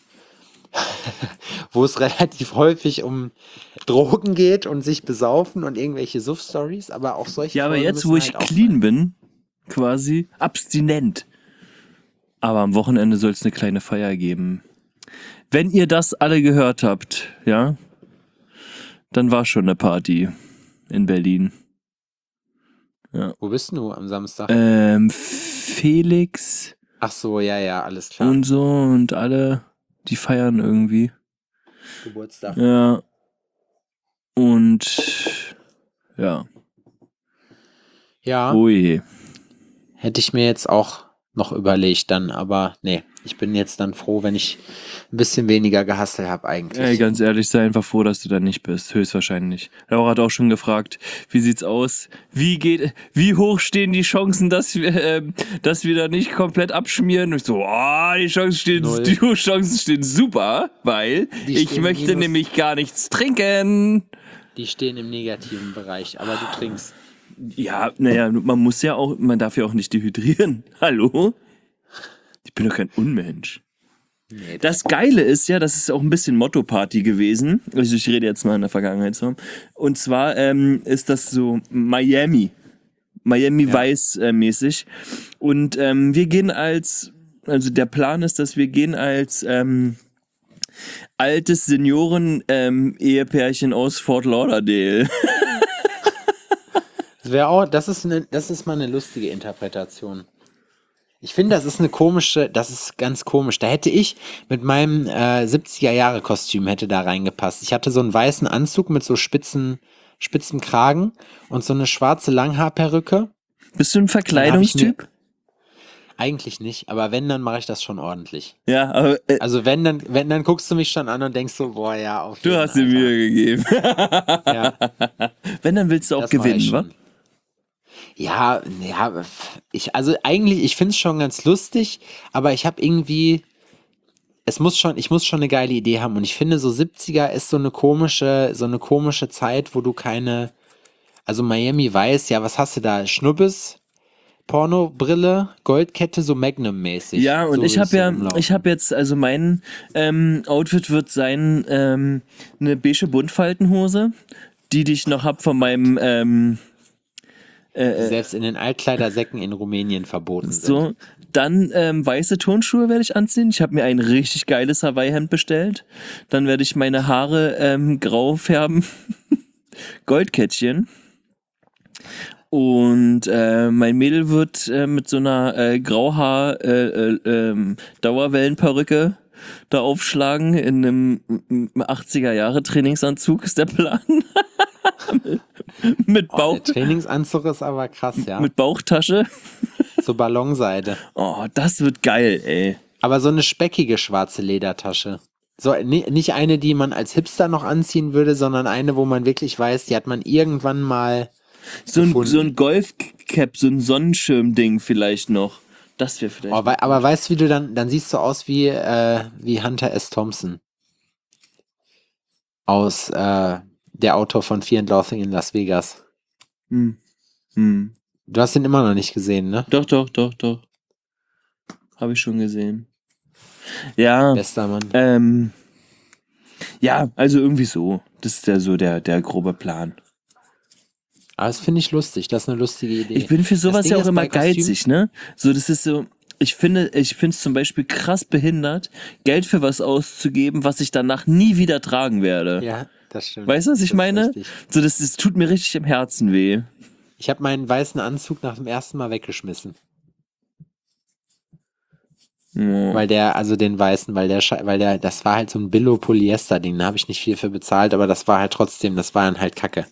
Wo es relativ häufig um Drogen geht und sich besaufen und irgendwelche Suff-Stories, aber auch solche. Ja, aber Folgen jetzt, müssen wo ich halt clean bin, quasi abstinent. Aber am Wochenende soll es eine kleine Feier geben. Wenn ihr das alle gehört habt, ja, dann war schon eine Party in Berlin. Ja. Wo bist du am Samstag? Felix Ach so, ja, alles klar. und so und alle, die feiern irgendwie. Geburtstag. Ja. Und ja. Ja, Oh je. hätte ich mir jetzt auch noch überlegt dann, aber nee, ich bin jetzt dann froh, wenn ich ein bisschen weniger gehustelt habe eigentlich. Ey, ganz ehrlich, sei einfach froh, dass du da nicht bist. Höchstwahrscheinlich. Laura hat auch schon gefragt, wie sieht's aus? Wie hoch stehen die Chancen, dass wir da nicht komplett abschmieren? Und ich so, die Null. Chancen stehen super, weil Die ich stehen möchte minus- nämlich gar nichts trinken. Die stehen im negativen Bereich, aber du trinkst. Ja, naja, man darf ja auch nicht dehydrieren. Hallo? Ich bin doch kein Unmensch. Nee, Das Geile ist ja, das ist auch ein bisschen Motto-Party gewesen. Also ich rede jetzt mal in der Vergangenheitsform. Und zwar ist das so Miami Vice mäßig. Und wir gehen also der Plan ist, dass wir gehen als altes Senioren-Ehepärchen aus Fort Lauderdale. das ist mal eine lustige Interpretation. Ich finde, das ist ganz komisch. Da hätte ich mit meinem 70er-Jahre-Kostüm hätte da reingepasst. Ich hatte so einen weißen Anzug mit so spitzen Kragen und so eine schwarze Langhaarperücke. Bist du ein Verkleidungstyp? Eigentlich nicht, aber wenn, dann mache ich das schon ordentlich. Ja, aber Also wenn, dann guckst du mich schon an und denkst so, boah, ja, auf jeden du hast dir Alter. Mühe gegeben. Ja, Wenn, dann willst du auch das mach ich gewinnen, wa? schon. Ja, ich finde es schon ganz lustig, aber ich habe irgendwie, ich muss schon eine geile Idee haben und ich finde, so 70er ist so eine komische Zeit, wo du also Miami Vice, ja, was hast du da? Schnubbes, Pornobrille, Goldkette, so Magnum-mäßig. Ja, und so ich habe so ja, rumlaufen. ich habe jetzt, also mein Outfit wird sein, eine beige Buntfaltenhose, die ich noch hab von meinem, Die selbst in den Altkleidersäcken in Rumänien verboten sind. so, dann weiße Turnschuhe werde ich anziehen. Ich habe mir ein richtig geiles Hawaii-Hemd bestellt. Dann werde ich meine Haare grau färben. Goldkettchen. Und mein Mädel wird mit so einer Grauhaar-Dauerwellenperücke da aufschlagen in einem 80er-Jahre-Trainingsanzug, ist der Plan. mit, Bauch, Der Trainingsanzug ist aber krass, ja. mit Bauchtasche. So Ballonseide. Oh, das wird geil, ey. Aber so eine speckige schwarze Ledertasche. So, nicht eine, die man als Hipster noch anziehen würde, sondern eine, wo man wirklich weiß, die hat man irgendwann mal So gefunden. ein Golfcap, so ein Sonnenschirmding vielleicht noch. Das wäre vielleicht. Aber weißt du, wie du dann siehst du aus wie Hunter S. Thompson. Aus der Autor von Fear and Loathing in Las Vegas. Hm. Hm. Du hast ihn immer noch nicht gesehen, ne? Doch. Habe ich schon gesehen. Ja. Bester Mann. Ja, also irgendwie so. Das ist ja so der grobe Plan. Aber das finde ich lustig. Das ist eine lustige Idee. Ich bin für sowas Ding ja auch ist immer bei Kostüm- geizig, ne? So, das ist so. Ich finde es zum Beispiel krass behindert, Geld für was auszugeben, was ich danach nie wieder tragen werde. Ja, das stimmt. Weißt du, was ich Das ist meine? richtig. So, das tut mir richtig im Herzen weh. Ich habe meinen weißen Anzug nach dem ersten Mal weggeschmissen. Ja. Weil den weißen, das war halt so ein Billo-Polyester-Ding, da habe ich nicht viel für bezahlt, aber das war halt trotzdem, das war dann halt Kacke.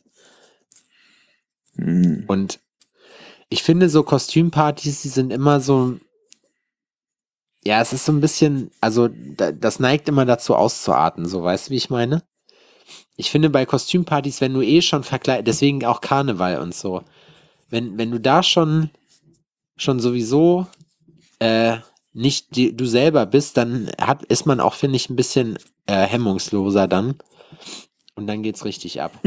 Hm. Und ich finde so Kostümpartys, die sind immer so, ja, es ist so ein bisschen, also das neigt immer dazu auszuarten, so, weißt du, wie ich meine? Ich finde bei Kostümpartys, wenn du eh schon verkleidet, deswegen auch Karneval und so, wenn du da schon sowieso nicht du selber bist, dann ist man auch, finde ich, ein bisschen hemmungsloser dann. Und dann geht's richtig ab.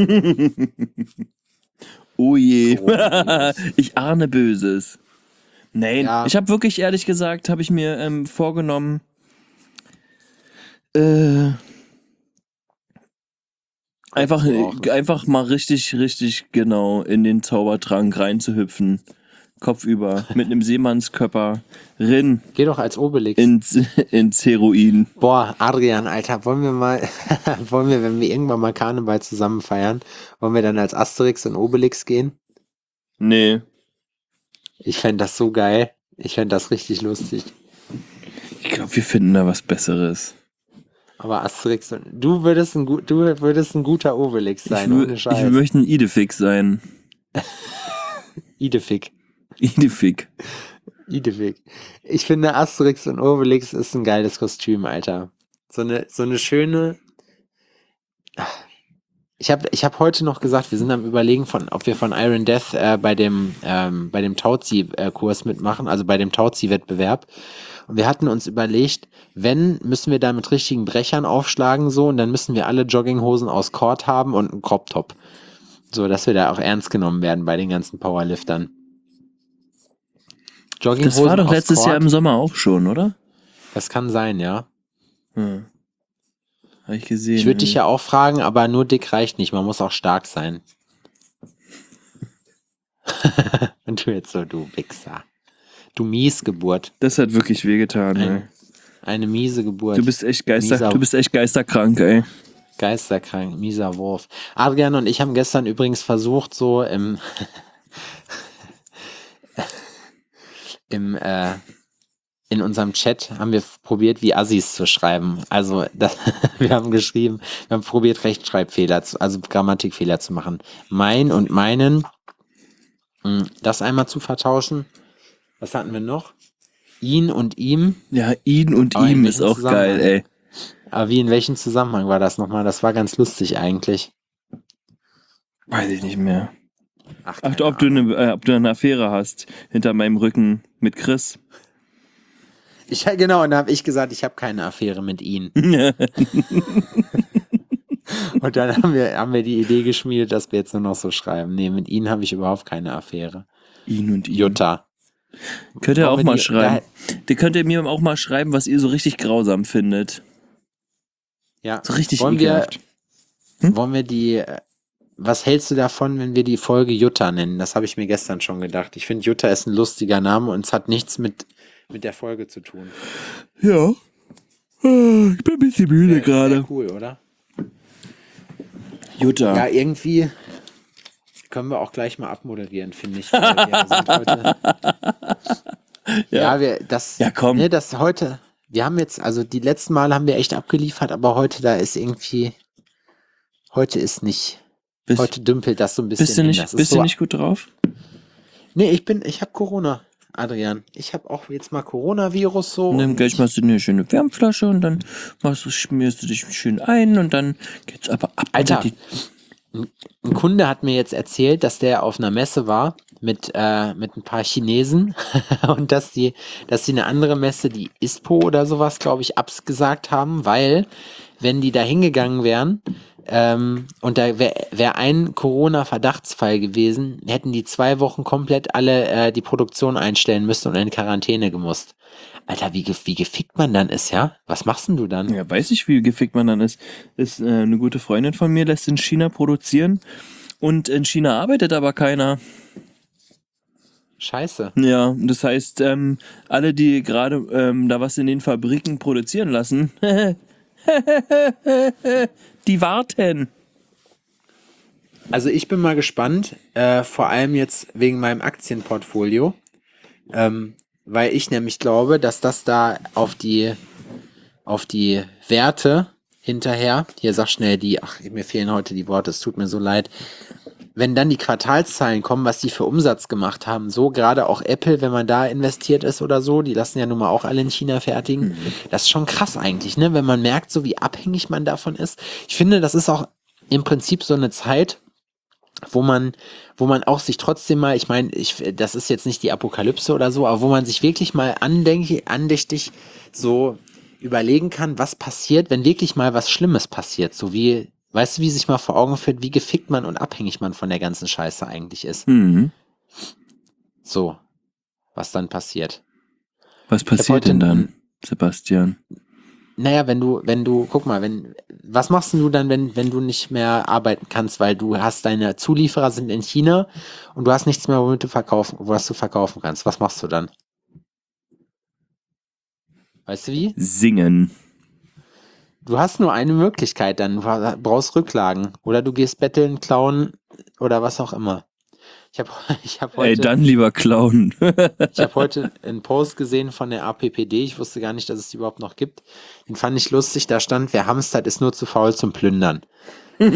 Oh je. Coronavirus. Ich ahne Böses. Nein, Ja. ich habe wirklich, ehrlich gesagt, habe ich mir vorgenommen, einfach mal richtig genau in den Zaubertrank reinzuhüpfen. Kopfüber, mit einem Seemannskörper, Geh doch als Obelix. ins Heroin. Boah, Adrian, Alter, wollen wir, wenn wir irgendwann mal Karneval zusammen feiern, wollen wir dann als Asterix und Obelix gehen? Nee. Ich fände das so geil. Ich fände das richtig lustig. Ich glaube, wir finden da was Besseres. Aber Asterix und du würdest ein guter Obelix sein, ohne Ich Scheiß. möchte ein Idefix sein. Idefix. Idefix. Idefix. Ich finde, Asterix und Obelix ist ein geiles Kostüm, Alter. So eine schöne. Ich hab heute noch gesagt, wir sind am Überlegen, ob wir von Iron Death bei dem Tauzi-Kurs mitmachen, also bei dem Tauzi-Wettbewerb. Und wir hatten uns überlegt, müssen wir da mit richtigen Brechern aufschlagen, so, und dann müssen wir alle Jogginghosen aus Cord haben und einen Crop-Top. So, dass wir da auch ernst genommen werden bei den ganzen Powerliftern. Das war doch aus letztes Cord, Jahr im Sommer auch schon, oder? Das kann sein, ja. Hm. Habe ich gesehen. Ich würde dich ja auch fragen, aber nur dick reicht nicht. Man muss auch stark sein. Und du jetzt so, du Wichser. Du Miesgeburt. Das hat wirklich wehgetan, ey. Eine miese Geburt. Du bist echt geisterkrank, ey. Geisterkrank, mieser Wurf. Adrian und ich haben gestern übrigens versucht, so in unserem Chat haben wir probiert, wie Assis zu schreiben. Also wir haben probiert, Rechtschreibfehler, also Grammatikfehler zu machen. Mein und meinen, das einmal zu vertauschen. Was hatten wir noch? Ihn und ihm. Ja, ihn und Aber in ihm ist welchem auch Zusammenhang? geil, ey. Aber in welchem Zusammenhang war das nochmal? Das war ganz lustig eigentlich. Weiß ich nicht mehr. Ach, Ach, ob du eine Affäre hast hinter meinem Rücken mit Chris. Genau, und da habe ich gesagt, ich habe keine Affäre mit ihm. Und dann haben wir die Idee geschmiedet, dass wir jetzt nur noch so schreiben. Nee, mit ihnen habe ich überhaupt keine Affäre. Ihn und ihm. Jutta. Könnt ihr Wollen auch wir mal die- schreiben. Die könnt ihr mir auch mal schreiben, was ihr so richtig grausam findet. Ja. So richtig Wollen wir, ekelhaft. wollen wir was hältst du davon, wenn wir die Folge Jutta nennen? Das habe ich mir gestern schon gedacht. Ich finde, Jutta ist ein lustiger Name und es hat nichts mit der Folge zu tun. Ja. Ich bin ein bisschen müde Wär cool, oder? Jutta. Ja, irgendwie können wir auch gleich mal abmoderieren, finde ich. Weil wir sind heute, Ja, komm. Ne, das heute, wir haben jetzt, also die letzten Mal haben wir echt abgeliefert, aber heute, da ist irgendwie, heute ist nicht, heute dümpelt das so ein bisschen Bist du hin. nicht, Das ist bist du so, nicht gut drauf? Nee, ich habe Corona, Adrian. Ich habe auch jetzt mal Coronavirus so. Und dann Und gleich machst du dir eine schöne Wärmflasche und dann schmierst du dich schön ein und dann geht's aber ab. Alter, unter ein Kunde hat mir jetzt erzählt, dass der auf einer Messe war mit ein paar Chinesen und dass die eine andere Messe, die ISPO oder sowas, glaube ich, abgesagt haben, weil wenn die da hingegangen wären und da wär ein Corona-Verdachtsfall gewesen, hätten die 2 Wochen komplett alle die Produktion einstellen müssen und in Quarantäne gemusst. Alter, wie gefickt man dann ist, ja? Was machst denn du dann? Ja, weiß ich, wie gefickt man dann ist. Eine gute Freundin von mir lässt in China produzieren und in China arbeitet aber keiner. Scheiße. Ja, das heißt, alle, die gerade da was in den Fabriken produzieren lassen, die warten. Also ich bin mal gespannt, vor allem jetzt wegen meinem Aktienportfolio, weil ich nämlich glaube, dass das da auf die Werte hinterher, hier sag schnell mir fehlen heute die Worte, es tut mir so leid, wenn dann die Quartalszahlen kommen, was die für Umsatz gemacht haben, so gerade auch Apple, wenn man da investiert ist oder so, die lassen ja nun mal auch alle in China fertigen, das ist schon krass eigentlich, ne, wenn man merkt, so wie abhängig man davon ist. Ich finde, das ist auch im Prinzip so eine Zeit, wo man auch sich trotzdem mal, ich meine, das ist jetzt nicht die Apokalypse oder so, aber wo man sich wirklich mal andächtig so überlegen kann, was passiert, wenn wirklich mal was Schlimmes passiert, so wie, weißt du, wie sich mal vor Augen führt, wie gefickt man und abhängig man von der ganzen Scheiße eigentlich ist. Mhm. So, was dann passiert. Was Ich hab passiert heute denn dann, Sebastian? Naja, wenn du, guck mal, was machst denn du dann, wenn du nicht mehr arbeiten kannst, weil du hast deine Zulieferer sind in China und du hast nichts mehr, was du verkaufen kannst. Was machst du dann? Weißt du wie? Singen. Du hast nur eine Möglichkeit dann, du brauchst Rücklagen oder du gehst betteln, klauen oder was auch immer. Ich hab heute, Dann lieber klauen. ich habe heute einen Post gesehen von der APPD, ich wusste gar nicht, dass es die überhaupt noch gibt. Den fand ich lustig, da stand, wer hamstert, ist nur zu faul zum Plündern. Das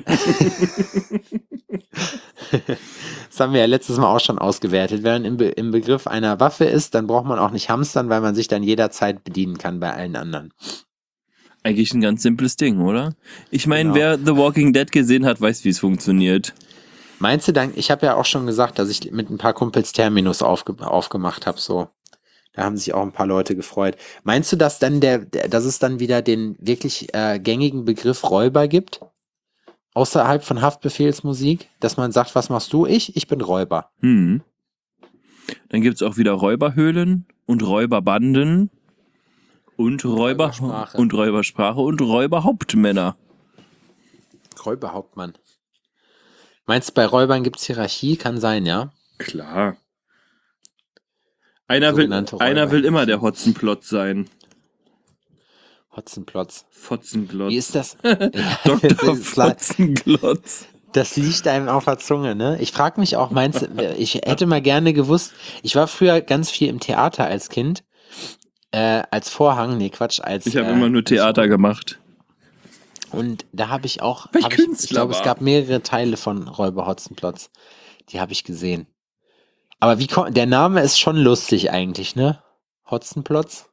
haben wir ja letztes Mal auch schon ausgewertet. Wenn man im Begriff einer Waffe ist, dann braucht man auch nicht hamstern, weil man sich dann jederzeit bedienen kann bei allen anderen. Eigentlich ein ganz simples Ding, oder? Ich meine, Genau. wer The Walking Dead gesehen hat, weiß, wie es funktioniert. Meinst du dann, ich habe ja auch schon gesagt, dass ich mit ein paar Kumpels Terminus aufgemacht habe, so. Da haben sich auch ein paar Leute gefreut. Meinst du, dass dann dass es dann wieder den wirklich gängigen Begriff Räuber gibt? Außerhalb von Haftbefehlsmusik? Dass man sagt, was machst du? Ich bin Räuber. Dann gibt es auch wieder Räuberhöhlen und Räuberbanden und Räubersprache. und Räubersprache und Räuberhauptmänner. Räuberhauptmann. Meinst du, bei Räubern gibt es Hierarchie? Kann sein, ja? Klar. Einer Sogenannte will immer der Hotzenplotz sein. Hotzenplotz. Fotzenglotz. Wie ist das? Dr. Das ist klar. Fotzenglotz. Das liegt einem auf der Zunge, ne? Ich frage mich auch, meinst du, ich hätte mal gerne gewusst, ich war früher ganz viel im Theater als Kind, als Vorhang, nee, Quatsch, Ich habe immer nur Theater gemacht. Und da habe ich auch, Weil ich ich Künstler glaube, es war. gab mehrere Teile von Räuber Hotzenplotz. Die habe ich gesehen. Aber der Name ist schon lustig eigentlich, ne? Hotzenplotz.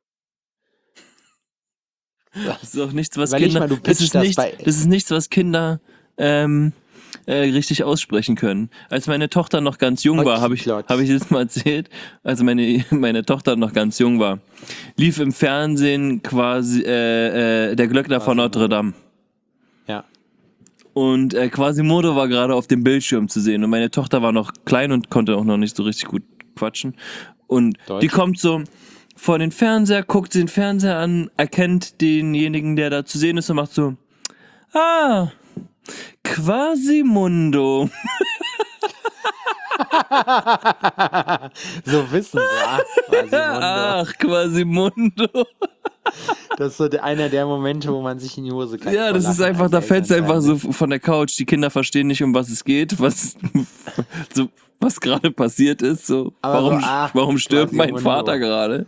Das ist auch nichts, was Überleg Kinder. mal, du das, pitchst ist das nicht, bei- das ist nichts, was Kinder richtig aussprechen können. Als meine Tochter noch ganz jung war, habe ich das mal erzählt, also meine Tochter noch ganz jung war, lief im Fernsehen quasi der Glöckner von Notre Dame. Ja. Und Quasimodo war gerade auf dem Bildschirm zu sehen und meine Tochter war noch klein und konnte auch noch nicht so richtig gut quatschen. Und Deutsch. die kommt so vor den Fernseher, guckt den Fernseher an, erkennt denjenigen, der da zu sehen ist und macht so, Quasimundo. So wissen sie. Ach, Quasimundo. Das ist so einer der Momente, wo man sich in die Hose kackt. Ja, das ist einfach, da fällt es einfach so von der Couch. Die Kinder verstehen nicht, um was es geht, was gerade passiert ist. So, Aber warum stirbt mein Quasimundo. Vater gerade?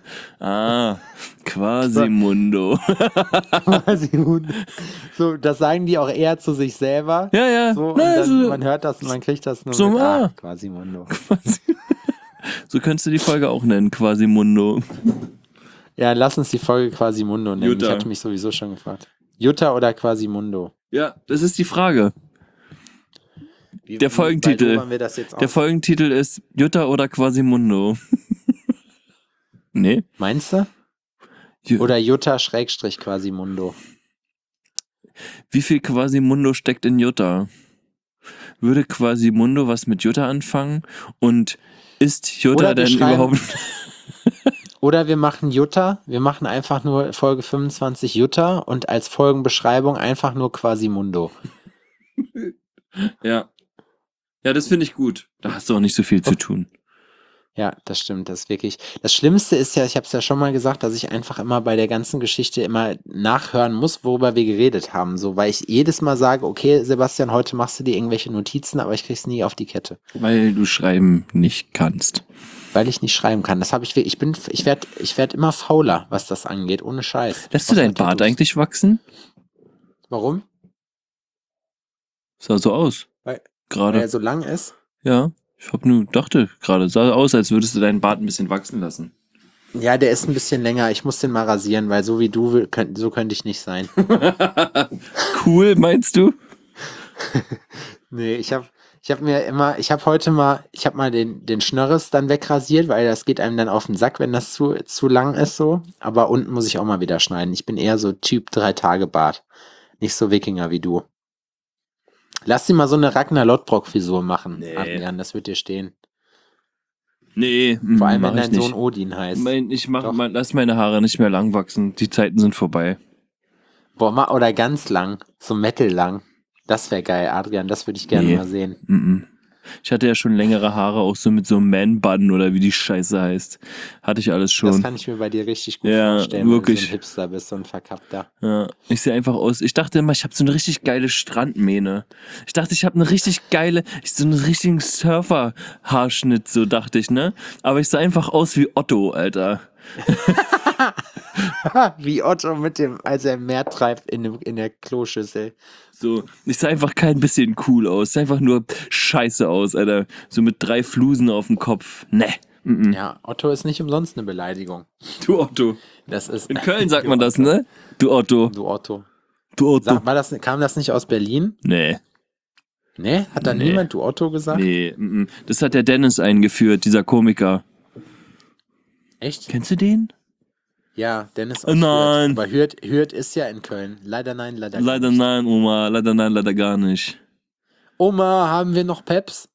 Quasimundo. Quasimundo. So, das sagen die auch eher zu sich selber. Ja. So, und Na, dann, so- man hört das und man kriegt das nur So, mit. Quasimundo. So könntest du die Folge auch nennen, Quasimundo. Ja, lass uns die Folge Quasimundo nennen. Jutta. Ich hatte mich sowieso schon gefragt. Jutta oder Quasimundo? Ja, das ist die Frage. Wie, Der Folgentitel. Bei wollen wir das jetzt Der aus? Folgentitel ist Jutta oder Quasimundo. Nee? Meinst du? Oder Jutta Schrägstrich Quasimundo. Wie viel Quasimundo steckt in Jutta? Würde Quasimundo was mit Jutta anfangen? Und ist Jutta Oder wir denn schreiben- überhaupt... Oder wir machen Jutta, wir machen einfach nur Folge 25 Jutta und als Folgenbeschreibung einfach nur Quasimundo. Ja. Ja, das finde ich gut. Da hast du auch nicht so viel zu tun. Ja, das stimmt, das ist wirklich. Das Schlimmste ist ja, ich habe es ja schon mal gesagt, dass ich einfach immer bei der ganzen Geschichte immer nachhören muss, worüber wir geredet haben. So, weil ich jedes Mal sage, okay, Sebastian, heute machst du dir irgendwelche Notizen, aber ich krieg's nie auf die Kette. Weil du schreiben nicht kannst. Weil ich nicht schreiben kann. Das habe ich wirklich. Ich werd immer fauler, was das angeht, ohne Scheiß. Lässt du deinen Bart eigentlich wachsen? Warum? Sah so aus. Weil Gerade. er so lang ist. Ja. Ich dachte gerade, sah aus, als würdest du deinen Bart ein bisschen wachsen lassen. Ja, der ist ein bisschen länger. Ich muss den mal rasieren, weil so wie du, so könnte ich nicht sein. Cool, meinst du? Nee, ich habe heute mal den Schnörres dann wegrasiert, weil das geht einem dann auf den Sack, wenn das zu lang ist so. Aber unten muss ich auch mal wieder schneiden. Ich bin eher so Typ 3 Tage Bart. Nicht so Wikinger wie du. Lass dir mal so eine Ragnar Lodbrok-Frisur machen, Nee. Adrian, das wird dir stehen. Nee, Vor allem, mach wenn ich dein nicht. Sohn Odin heißt. Doch. Lass meine Haare nicht mehr lang wachsen. Die Zeiten sind vorbei. Boah, oder ganz lang, so Metal lang. Das wäre geil, Adrian, das würde ich gerne Nee. mal sehen. Mhm. Ich hatte ja schon längere Haare, auch so mit so einem Man-Bun oder wie die Scheiße heißt. Hatte ich alles Das schon. kann ich mir bei dir richtig gut Ja, vorstellen, wirklich. weil du so ein Hipster bist, so ein Verkappter. Ja, ich sehe einfach aus. Ich dachte immer, ich habe so eine richtig geile Strandmähne. Ich dachte, ich habe eine richtig geile, so einen richtigen Surfer-Haarschnitt, so dachte ich, ne? Aber ich sah einfach aus wie Otto, Alter. Wie Otto als er im Meer treibt in der Kloschüssel. So, ich sah einfach kein bisschen cool aus. Ich sah einfach nur scheiße aus, Alter. So mit 3 Flusen auf dem Kopf. Ne. Mhm. Ja, Otto ist nicht umsonst eine Beleidigung. Du Otto. Das ist In Köln sagt man das, ne? Du Otto. Du Otto. Du Otto. Kam das nicht aus Berlin? Nee. Ne? Hat da Nee. niemand Du Otto gesagt? Nee. Mhm. Das hat der Dennis eingeführt, dieser Komiker. Echt? Kennst du den? Ja, Dennis aus Nein. Hürth. Aber Hürth ist ja in Köln. Leider nein, leider gar Leider nicht. nein, Oma. Leider nein, leider gar nicht. Oma, haben wir noch Peps?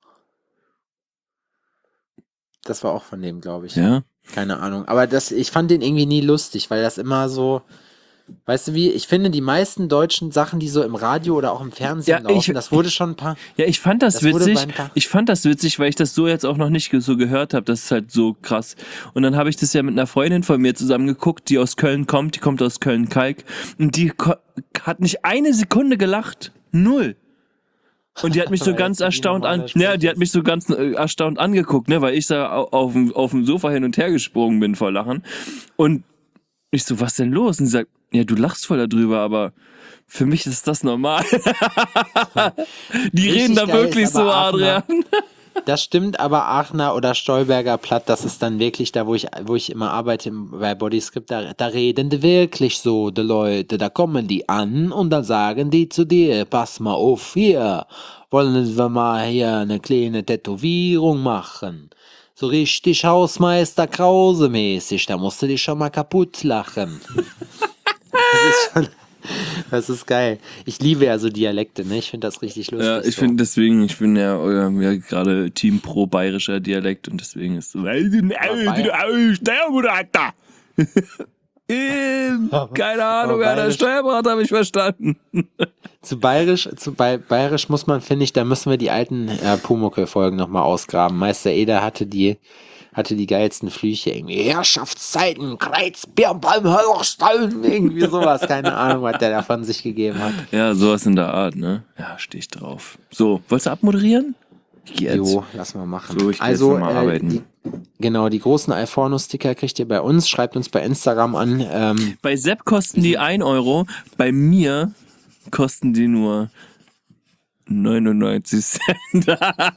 Das war auch von dem, glaube ich. Ja? Keine Ahnung. Aber ich fand den irgendwie nie lustig, weil das immer so, weißt du wie, ich finde die meisten deutschen Sachen, die so im Radio oder auch im Fernsehen Ja, laufen, das wurde schon ein paar, Ja, ich fand das, Das wurde witzig. beim Tag- Ich fand das witzig, weil ich das so jetzt auch noch nicht so gehört habe. Das ist halt so krass. Und dann habe ich das ja mit einer Freundin von mir zusammen geguckt, die aus Köln kommt. Die kommt aus Köln-Kalk. Und die hat nicht eine Sekunde gelacht. Null. Und die hat mich so Weil ganz das wie erstaunt normaler die hat mich so ganz erstaunt angeguckt, ne, weil ich da auf dem Sofa hin und her gesprungen bin vor Lachen. Und ich so, was denn los? Und sie sagt, ja, du lachst voll darüber, aber für mich ist das normal. Die Richtig reden da geil wirklich ist aber so, Aachener. Adrian. Das stimmt, aber Aachener oder Stolberger Platt, das ist dann wirklich da, wo ich immer arbeite bei Bodyscript, da reden die wirklich so, die Leute, da kommen die an und dann sagen die zu dir, pass mal auf, hier, wollen wir mal hier eine kleine Tätowierung machen. So richtig Hausmeister Krause-mäßig, da musst du dich schon mal kaputt lachen. Das ist schon, Das ist geil. Ich liebe ja so Dialekte, ne? Ich finde das richtig lustig. Ja, ich so. finde deswegen, ich bin ja gerade Team pro bayerischer Dialekt und deswegen ist so. Steuerberater! Keine Ahnung, Aber der Steuerberater habe ich verstanden. Bayerisch muss man, finde ich, da müssen wir die alten Pumuckl-Folgen nochmal ausgraben. Meister Eder hatte die geilsten Flüche, irgendwie Herrschaftszeiten, Kreiz, Birnbaum, Höllerstein, irgendwie sowas, keine Ahnung, was der da von sich gegeben hat. Ja, sowas in der Art, ne? Ja, stehe ich drauf. So, wolltest du abmoderieren? Ich geh jetzt. Jo, lass mal machen. So, ich geh also, jetzt noch mal arbeiten. die großen Alforno-Sticker kriegt ihr bei uns, schreibt uns bei Instagram an. Bei Sepp kosten die 1 Euro, bei mir kosten die nur 99 Cent. Genau,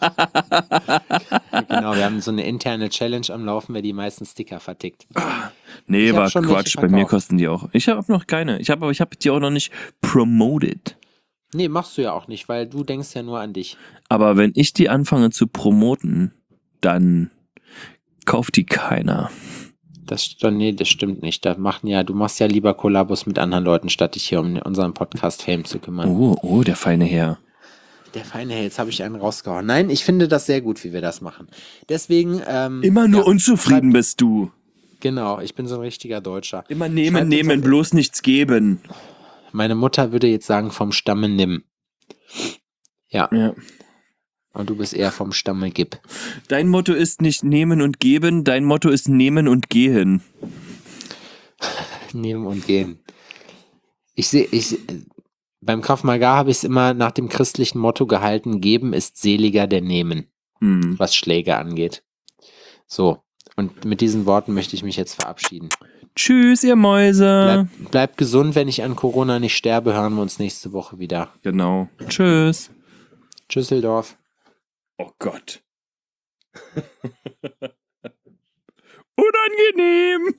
wir haben so eine interne Challenge am Laufen, wer die meisten Sticker vertickt. Nee, Ich hab war schon Quatsch. welche Bei mir verkauft. kosten die auch. Ich habe noch keine. Ich habe die auch noch nicht promoted. Nee, machst du ja auch nicht, weil du denkst ja nur an dich. Aber wenn ich die anfange zu promoten, dann kauft die keiner. Das stimmt nicht. Du machst ja lieber Kollabos mit anderen Leuten, statt dich hier um unseren Podcast-Fame zu kümmern. Oh, der feine Herr. Der feine Herr, jetzt habe ich einen rausgehauen. Nein, ich finde das sehr gut, wie wir das machen. Deswegen. Immer nur ja, unzufrieden bist du. Genau, ich bin so ein richtiger Deutscher. Immer Schreibt nehmen, uns auf- bloß nichts geben. Meine Mutter würde jetzt sagen, vom Stamme nimm. Ja, Ja. und du bist eher vom Stamme gib. Dein Motto ist nicht nehmen und geben, dein Motto ist nehmen und gehen. Nehmen und gehen. Beim Krav Maga habe ich es immer nach dem christlichen Motto gehalten, geben ist seliger denn nehmen, was Schläge angeht. So, und mit diesen Worten möchte ich mich jetzt verabschieden. Tschüss, ihr Mäuse. Bleibt gesund, wenn ich an Corona nicht sterbe, hören wir uns nächste Woche wieder. Genau. Tschüss. Tschüsseldorf. Oh Gott. Unangenehm.